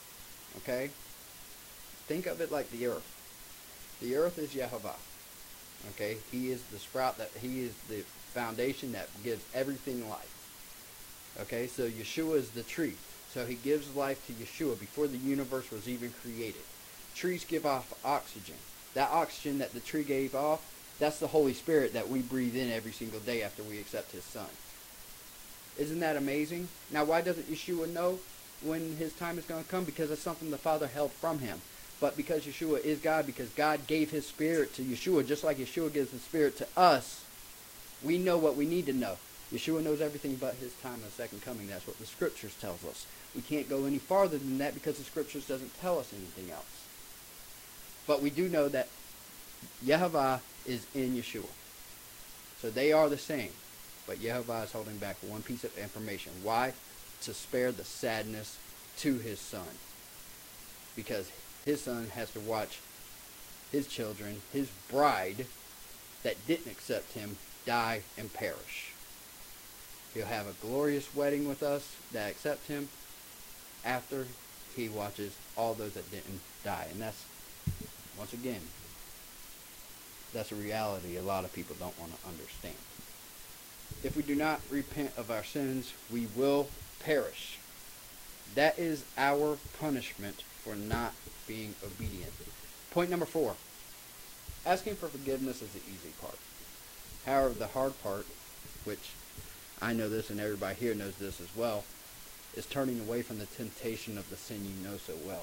Okay? Think of it like the earth. The earth is Yehovah. Okay, he is the sprout that he is the foundation that gives everything life. Okay, so Yeshua is the tree. So he gives life to Yeshua before the universe was even created. Trees give off oxygen. That oxygen that the tree gave off, that's the Holy Spirit that we breathe in every single day after we accept his son. Isn't that amazing? Now, why doesn't Yeshua know when his time is going to come? Because it's something the Father held from him. But because Yeshua is God, because God gave his Spirit to Yeshua, just like Yeshua gives his Spirit to us, we know what we need to know. Yeshua knows everything but his time of second coming. That's what the Scriptures tells us. We can't go any farther than that because the Scriptures doesn't tell us anything else. But we do know that Yehovah is in Yeshua. So they are the same. But Yehovah is holding back one piece of information. Why? To spare the sadness to his son. Because his son has to watch his children, his bride, that didn't accept him, die and perish. He'll have a glorious wedding with us that accept him after he watches all those that didn't die. And that's, once again, that's a reality a lot of people don't want to understand. If we do not repent of our sins, we will perish. That is our punishment for not being obedient. Point number four. Asking for forgiveness is the easy part. However, the hard part, which I know this and everybody here knows this as well, is turning away from the temptation of the sin you know so well.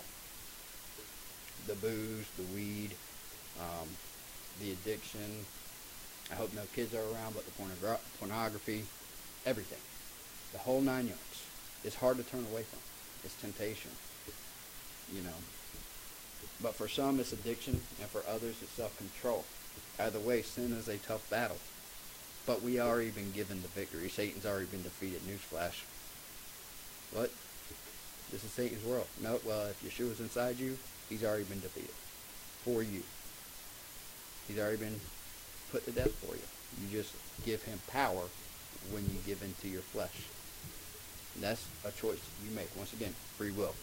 The booze, the weed, um, the addiction. I hope no kids are around, but the pornogra- pornography, everything. The whole nine yards. It's hard to turn away from. It's temptation, you know. But for some, it's addiction, and for others, it's self-control. Either way, sin is a tough battle. But we already been given the victory. Satan's already been defeated. Newsflash. What? This is Satan's world. No, well, if Yeshua's inside you, he's already been defeated. For you. He's already been put to death for you. You just give him power when you give into your flesh. And that's a choice you make. Once again, free will.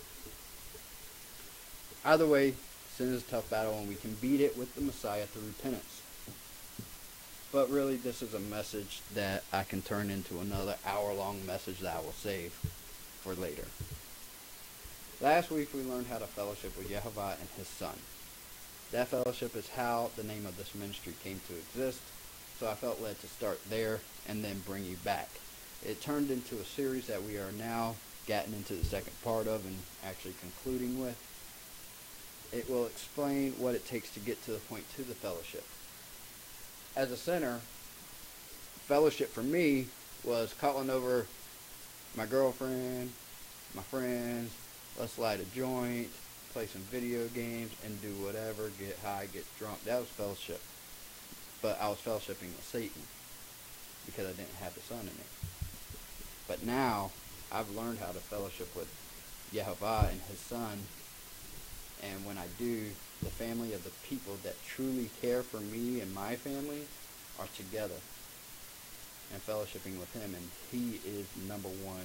Either way, sin is a tough battle, and we can beat it with the Messiah through repentance. But really, this is a message that I can turn into another hour-long message that I will save for later. Last week, we learned how to fellowship with Yehovah and his son. That fellowship is how the name of this ministry came to exist, so I felt led to start there and then bring you back. It turned into a series that we are now getting into the second part of and actually concluding with. It will explain what it takes to get to the point to the fellowship. As a sinner, fellowship for me was calling over my girlfriend, my friends, let's light a joint, play some video games, and do whatever, get high, get drunk. That was fellowship. But I was fellowshipping with Satan because I didn't have the Son in me. But now, I've learned how to fellowship with Yehovah and his Son. And when I do, the family of the people that truly care for me and my family are together and fellowshipping with him. And he is number one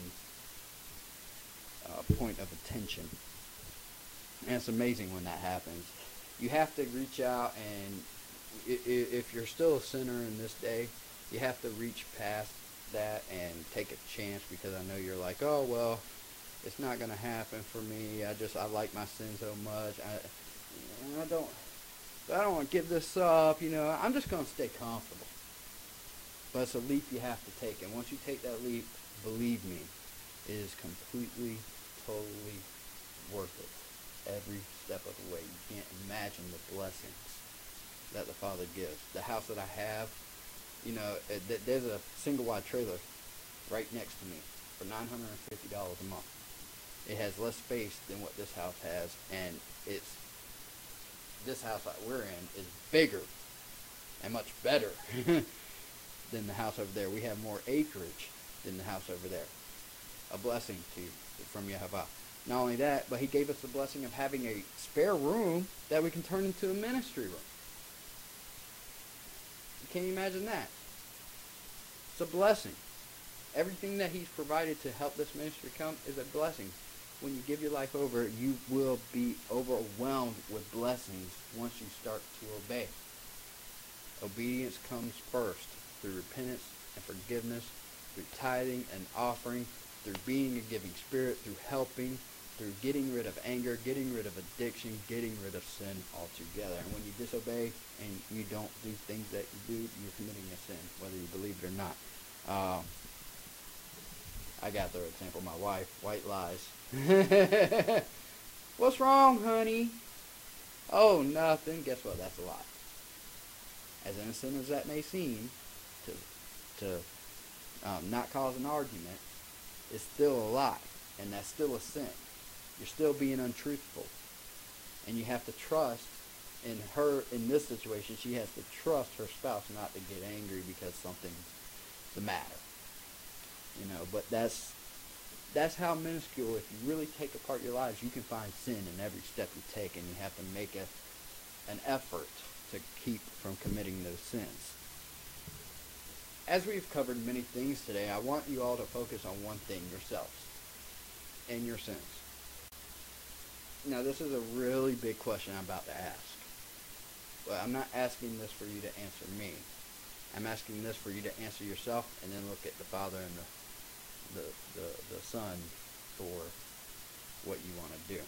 uh, point of attention. And it's amazing when that happens. You have to reach out, and if you're still a sinner in this day, you have to reach past that and take a chance, because I know you're like, oh, well, it's not going to happen for me. I just, I like my sin so much. I, I don't, I don't want to give this up, you know. I'm just going to stay comfortable. But it's a leap you have to take. And once you take that leap, believe me, it is completely, totally worth it. Every step of the way. You can't imagine the blessings that the Father gives. The house that I have, you know, it, there's a single-wide trailer right next to me for nine hundred fifty dollars a month. It has less space than what this house has, and it's this house that we're in is bigger and much better than the house over there. We have more acreage than the house over there. A blessing to from Yehovah. Not only that, but he gave us the blessing of having a spare room that we can turn into a ministry room. Can you imagine that? It's a blessing. Everything that he's provided to help this ministry come is a blessing. When you give your life over, you will be overwhelmed with blessings once you start to obey. Obedience comes first through repentance and forgiveness, through tithing and offering, through being a giving spirit, through helping, through getting rid of anger, getting rid of addiction, getting rid of sin altogether. And when you disobey and you don't do things that you do, you're committing a sin, whether you believe it or not. Um, I got the example of my wife, white lies. What's wrong, honey? Oh, nothing. Guess what? That's a lie. As innocent as that may seem, to to um, not cause an argument, it's still a lie, and that's still a sin. You're still being untruthful, and you have to trust in her. In this situation, she has to trust her spouse not to get angry because something's the matter. You know, but that's that's how minuscule. If you really take apart your lives, you can find sin in every step you take, and you have to make a an effort to keep from committing those sins. As we've covered many things today, I want you all to focus on one thing: yourselves and your sins. Now, this is a really big question I'm about to ask. Well, I'm not asking this for you to answer me. I'm asking this for you to answer yourself, and then look at the Father and the the, the, the Son for what you want to do.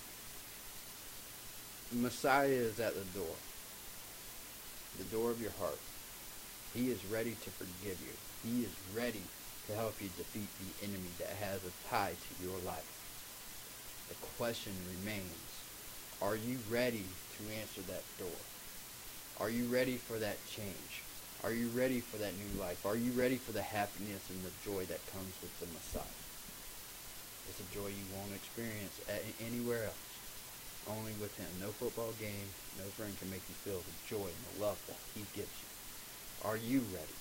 Messiah is at the door. The door of your heart. He is ready to forgive you. He is ready to help you defeat the enemy that has a tie to your life. The question remains, are you ready to answer that door? Are you ready for that change? Are you ready for that new life? Are you ready for the happiness and the joy that comes with the Messiah? It's a joy you won't experience anywhere else. Only with him. No football game, no friend can make you feel the joy and the love that he gives you. Are you ready?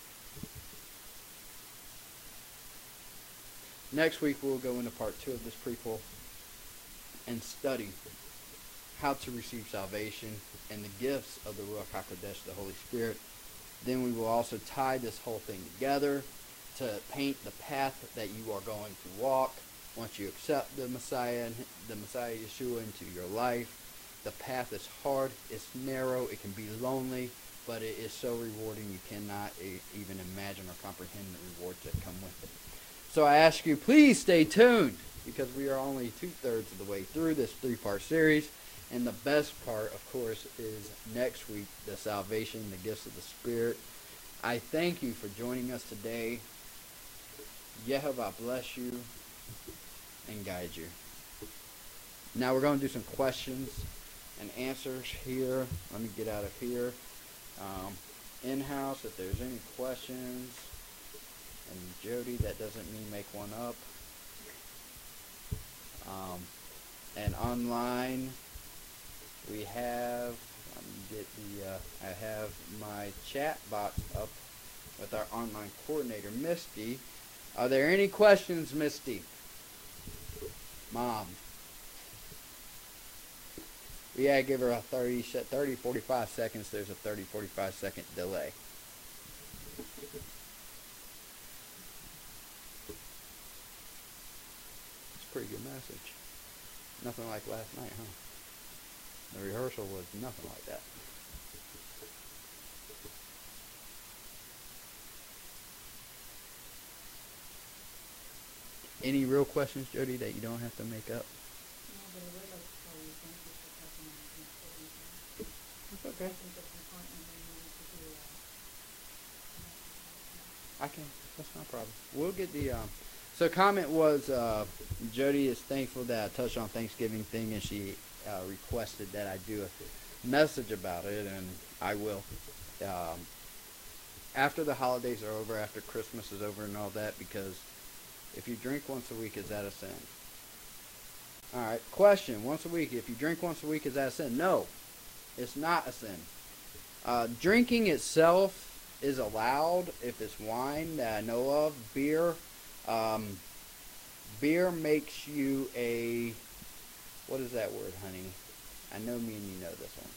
Next week we'll go into part two of this prequel and study how to receive salvation and the gifts of the Ruach HaKodesh, the Holy Spirit. Then we will also tie this whole thing together to paint the path that you are going to walk once you accept the Messiah and the Messiah Yeshua into your life. The path is hard, it's narrow, it can be lonely, but it is so rewarding you cannot even imagine or comprehend the rewards that come with it. So I ask you, please stay tuned, because we are only two-thirds of the way through this three-part series. And the best part, of course, is next week, the salvation, the gifts of the Spirit. I thank you for joining us today. Yehovah bless you and guide you. Now we're going to do some questions and answers here. Let me get out of here. Um, in-house, if there's any questions. And Jody, that doesn't mean make one up. Um, and online, we have, let me get the, uh, I have my chat box up with our online coordinator, Misty. Are there any questions, Misty? Mom. We gotta give her a thirty, thirty, forty-five seconds. There's a thirty, forty-five second delay. It's a pretty good message. Nothing like last night, huh? The rehearsal was nothing like that. Any real questions, Jody, that you don't have to make up? No, but I would like to tell you thank you for touching on this important thing. It's okay. I think it's important that you need to do that. I can. That's no problem. We'll get the. Um, so comment was uh, Jody is thankful that I touched on Thanksgiving thing, and she uh, requested that I do a message about it, and I will. Um, after the holidays are over, after Christmas is over and all that, because if you drink once a week, is that a sin? All right. Question: once a week. If you drink once a week, is that a sin? No, it's not a sin. Uh, drinking itself is allowed if it's wine that I know of. Beer, um, beer makes you a, what is that word, honey? I know me and you know this one.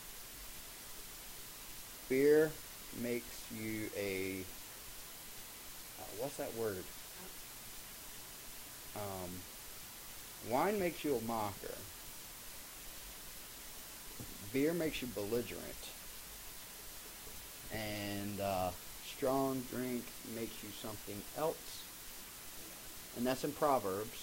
Beer makes you a, uh, what's that word? Um, wine makes you a mocker. Beer makes you belligerent. and uh, strong drink makes you something else. And that's in Proverbs.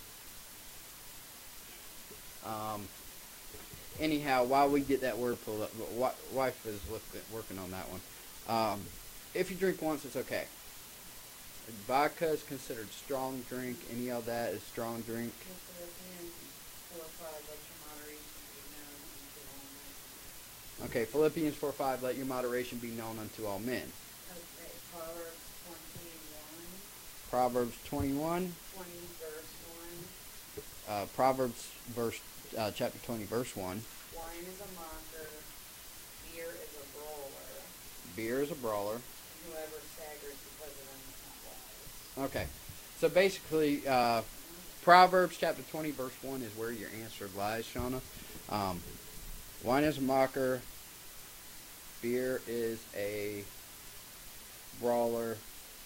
Um, anyhow, while we get that word pulled up, wi- wife is looking, working on that one. Um, if you drink once, it's okay. Vodka is considered strong drink. Any of that is strong drink. In Philippians four five, let your moderation be known unto all men. Okay, Philippians four five, let your moderation be known unto all men. Okay, Proverbs twenty-one, Proverbs twenty-one, twenty verse one. uh, Proverbs verse, uh, chapter twenty, verse one. Wine is a mocker, beer is a brawler, Beer is a brawler. and whoever staggers because of them is not wise. Okay, so basically, uh, Proverbs chapter twenty, verse one is where your answer lies, Shauna. Um, wine is a mocker. Beer is a brawler.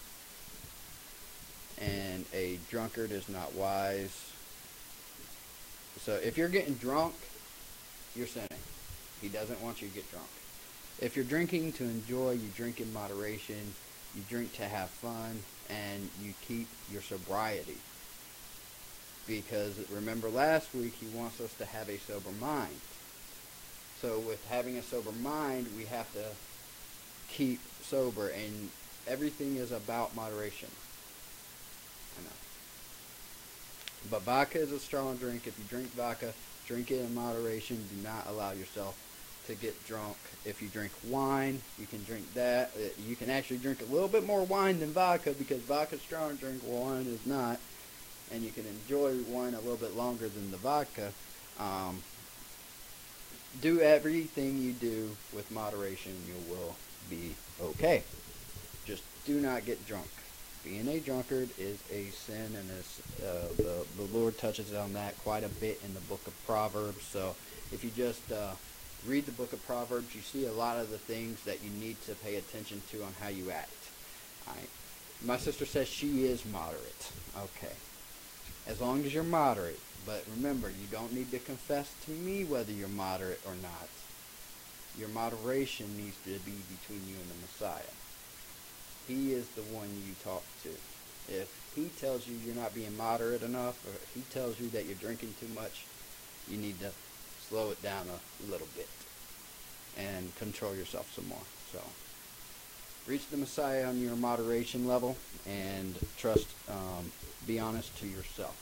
And a drunkard is not wise. So if you're getting drunk, you're sinning. He doesn't want you to get drunk. If you're drinking to enjoy, you drink in moderation, you drink to have fun, and you keep your sobriety. Because remember last week, he wants us to have a sober mind. So with having a sober mind, we have to keep sober, and everything is about moderation. I know. But vodka is a strong drink. If you drink vodka, drink it in moderation. Do not allow yourself to get drunk. If you drink wine, you can drink that. You can actually drink a little bit more wine than vodka, because vodka is strong drink, wine is not. And you can enjoy wine a little bit longer than the vodka. Um, do everything you do with moderation. You will be okay. Just do not get drunk. Being a drunkard is a sin, and it's, uh, the, the Lord touches on that quite a bit in the book of Proverbs. So if you just uh, read the book of Proverbs, you see a lot of the things that you need to pay attention to on how you act. All right. My sister says she is moderate. Okay. As long as you're moderate. But remember, you don't need to confess to me whether you're moderate or not. Your moderation needs to be between you and the Messiah. He is the one you talk to. If he tells you you're not being moderate enough, or if he tells you that you're drinking too much, you need to slow it down a little bit and control yourself some more. So reach the Messiah on your moderation level, and trust, um, be honest to yourself.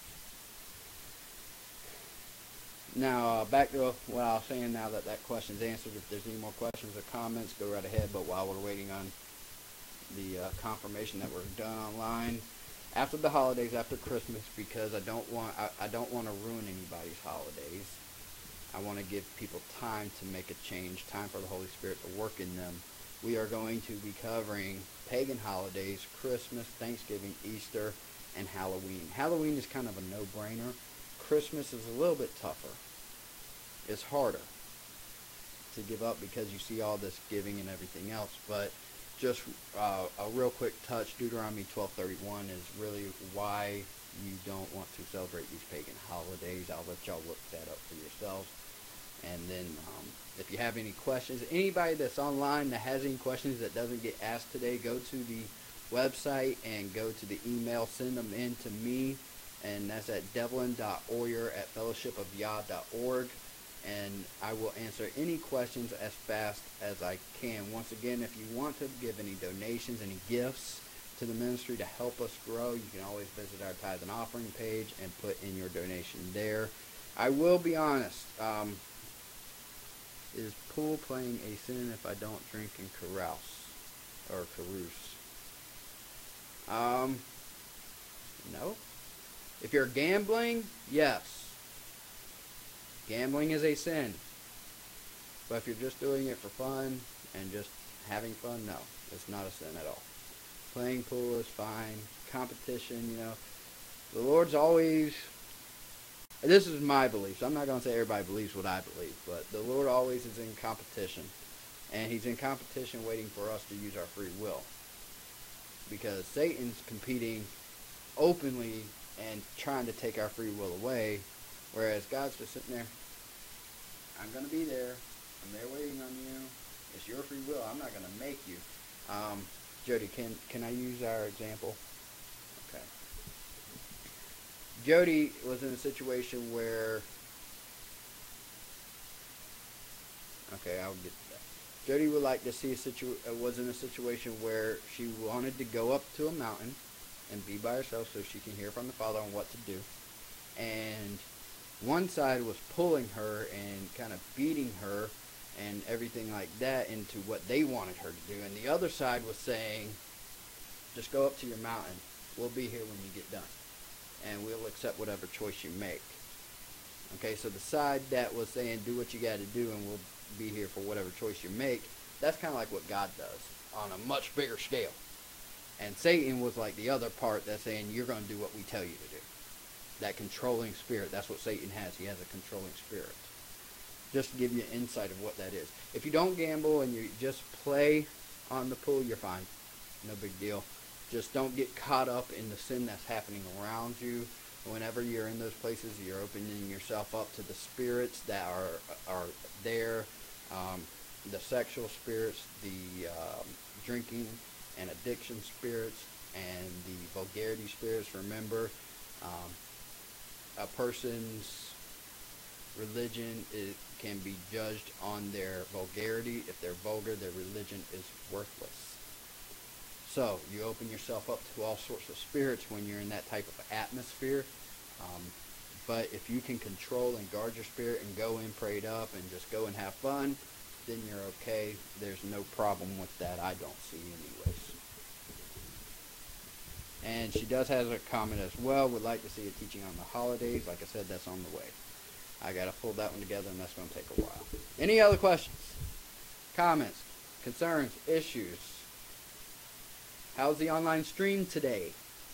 Now, uh, back to what I was saying now that that question's answered. If there's any more questions or comments, go right ahead. But while we're waiting on the uh, confirmation that we're done online, after the holidays, after Christmas, because I don't want I, I don't want to ruin anybody's holidays. I want to give people time to make a change, time for the Holy Spirit to work in them. We are going to be covering pagan holidays: Christmas, Thanksgiving, Easter, and Halloween. Halloween is kind of a no-brainer. Christmas is a little bit tougher. It's harder to give up because you see all this giving and everything else. But just uh, a real quick touch, Deuteronomy twelve thirty-one is really why you don't want to celebrate these pagan holidays. I'll let y'all look that up for yourselves. And then um, if you have any questions, anybody that's online that has any questions that doesn't get asked today, go to the website and go to the email, send them in to me, and that's at devlin dot oyer at fellowship of yah dot org, and I will answer any questions as fast as I can. Once again, if you want to give any donations, any gifts to the ministry to help us grow, you can always visit our tithe and offering page and put in your donation there. I will be honest, um, is pool playing a sin if I don't drink and carouse or carouse? Um, no. If you're gambling, yes. Gambling is a sin. But if you're just doing it for fun and just having fun, no. It's not a sin at all. Playing pool is fine. Competition, you know. The Lord's always... This is my beliefs. I'm not going to say everybody believes what I believe. But the Lord always is in competition. And he's in competition waiting for us to use our free will. Because Satan's competing openly and trying to take our free will away, whereas God's just sitting there. I'm going to be there. I'm there waiting on you. It's your free will. I'm not going to make you. Um, Jody, can can I use our example? Okay. Jody was in a situation where. Okay, I'll get to that. Jody would like to see a situ. Uh, was in a situation where she wanted to go up to a mountain and be by herself so she can hear from the Father on what to do. And one side was pulling her and kind of beating her and everything like that into what they wanted her to do. And the other side was saying, just go up to your mountain. We'll be here when you get done. And we'll accept whatever choice you make. Okay, so the side that was saying, do what you got to do and we'll be here for whatever choice you make, that's kind of like what God does on a much bigger scale. And Satan was like the other part that's saying, you're going to do what we tell you to do. That controlling spirit, that's what Satan has. He has a controlling spirit. Just to give you an insight of what that is. If you don't gamble and you just play on the pool, you're fine. No big deal. Just don't get caught up in the sin that's happening around you. Whenever you're in those places, you're opening yourself up to the spirits that are are there. Um, the sexual spirits, the um, drinking and addiction spirits, and the vulgarity spirits. Remember, um, a person's religion is, can be judged on their vulgarity. If they're vulgar, their religion is worthless. So you open yourself up to all sorts of spirits when you're in that type of atmosphere. Um, but if you can control and guard your spirit and go in prayed up and just go and have fun, then you're okay. There's no problem with that. I don't see anyways. And she does have a comment as well. Would like to see a teaching on the holidays. Like I said, that's on the way. I got to pull that one together, and that's going to take a while. Any other questions? Comments? Concerns? Issues? How's the online stream today?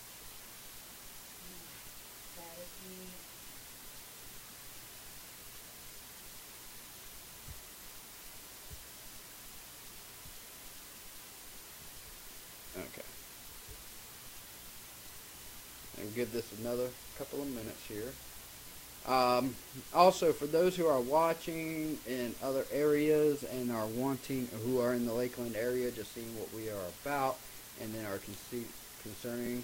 Okay. And give this another couple of minutes here. Um, also, for those who are watching in other areas and are wanting, who are in the Lakeland area, just seeing what we are about, and then are con- concerning.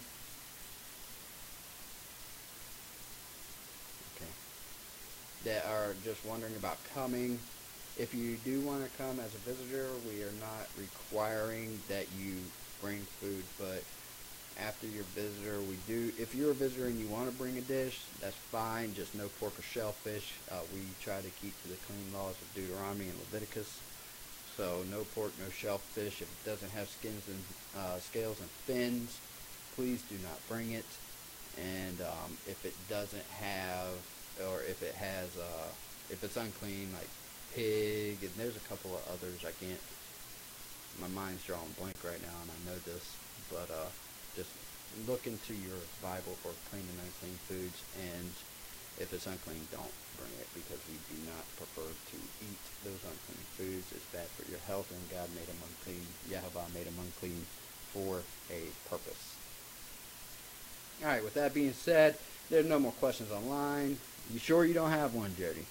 Okay. That are just wondering about coming. If you do want to come as a visitor, we are not requiring that you bring food, but after your visitor, we do, if you're a visitor and you want to bring a dish, that's fine, just no pork or shellfish. Uh, we try to keep to the clean laws of Deuteronomy and Leviticus. So no pork, no shellfish. If it doesn't have skins and uh, scales and fins, please do not bring it. And um, if it doesn't have, or if it has, uh, if it's unclean, like pig, and there's a couple of others, I can't, my mind's drawing blank right now, and I know this, but uh, just look into your Bible for clean and unclean foods, and if it's unclean, don't bring it, because we do not prefer to eat those unclean foods. It's bad for your health, and God made them unclean. Yahweh made them unclean for a purpose. Alright, with that being said, there's no more questions online. You sure you don't have one, Jody?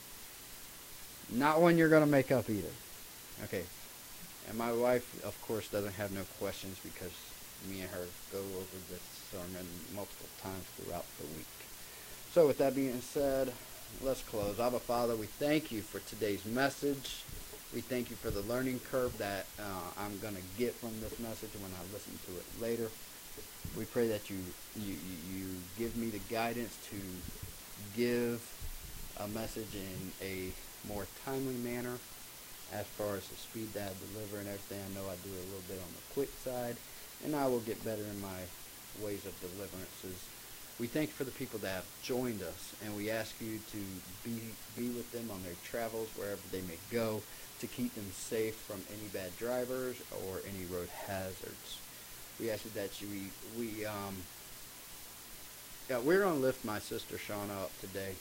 Not one you're going to make up either. Okay. And my wife, of course, doesn't have no questions because me and her go over this sermon multiple times throughout the week. So with that being said, let's close. Abba Father, we thank you for today's message. We thank you for the learning curve that uh, I'm going to get from this message when I listen to it later. We pray that you, you, you give me the guidance to give a message in a more timely manner. As far as the speed that I deliver and everything, I know I do a little bit on the quick side, and I will get better in my ways of deliverances. We thank you for the people that have joined us, and we ask you to be be with them on their travels, wherever they may go, to keep them safe from any bad drivers or any road hazards. We ask you that you, we, we um, yeah, we're going to lift my sister Shauna up today.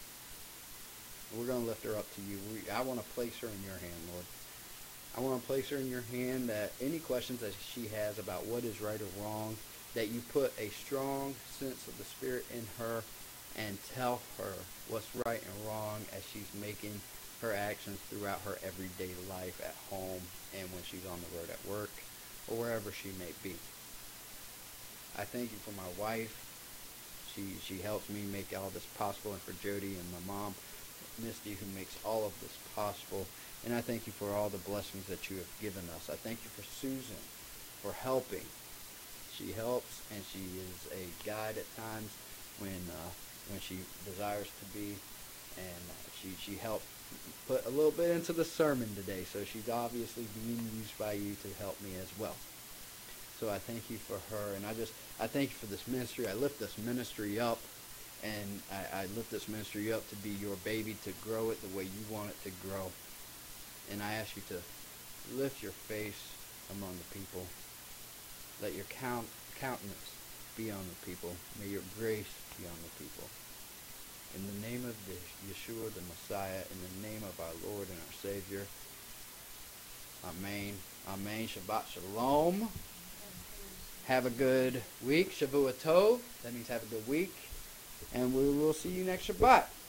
We're going to lift her up to you. We, I want to place her in your hand, Lord. I want to place her in your hand, that any questions that she has about what is right or wrong, that you put a strong sense of the Spirit in her and tell her what's right and wrong as she's making her actions throughout her everyday life at home and when she's on the road at work or wherever she may be. I thank you for my wife. She she helps me make all this possible, and for Jody and my mom, Misty, who makes all of this possible. And I thank you for all the blessings that you have given us. I thank you for Susan, for helping. She helps, and she is a guide at times when uh, when she desires to be. And uh, she, she helped put a little bit into the sermon today, so she's obviously being used by you to help me as well. So I thank you for her, and I just I thank you for this ministry. I lift this ministry up, and I, I lift this ministry up to be your baby, to grow it the way you want it to grow. And I ask you to lift your face among the people. Let your count, countenance be on the people. May your grace be on the people. In the name of the Yeshua, the Messiah, in the name of our Lord and our Savior. Amen. Amen. Shabbat Shalom. Have a good week. Shavua Tov. That means have a good week. And we will see you next Shabbat.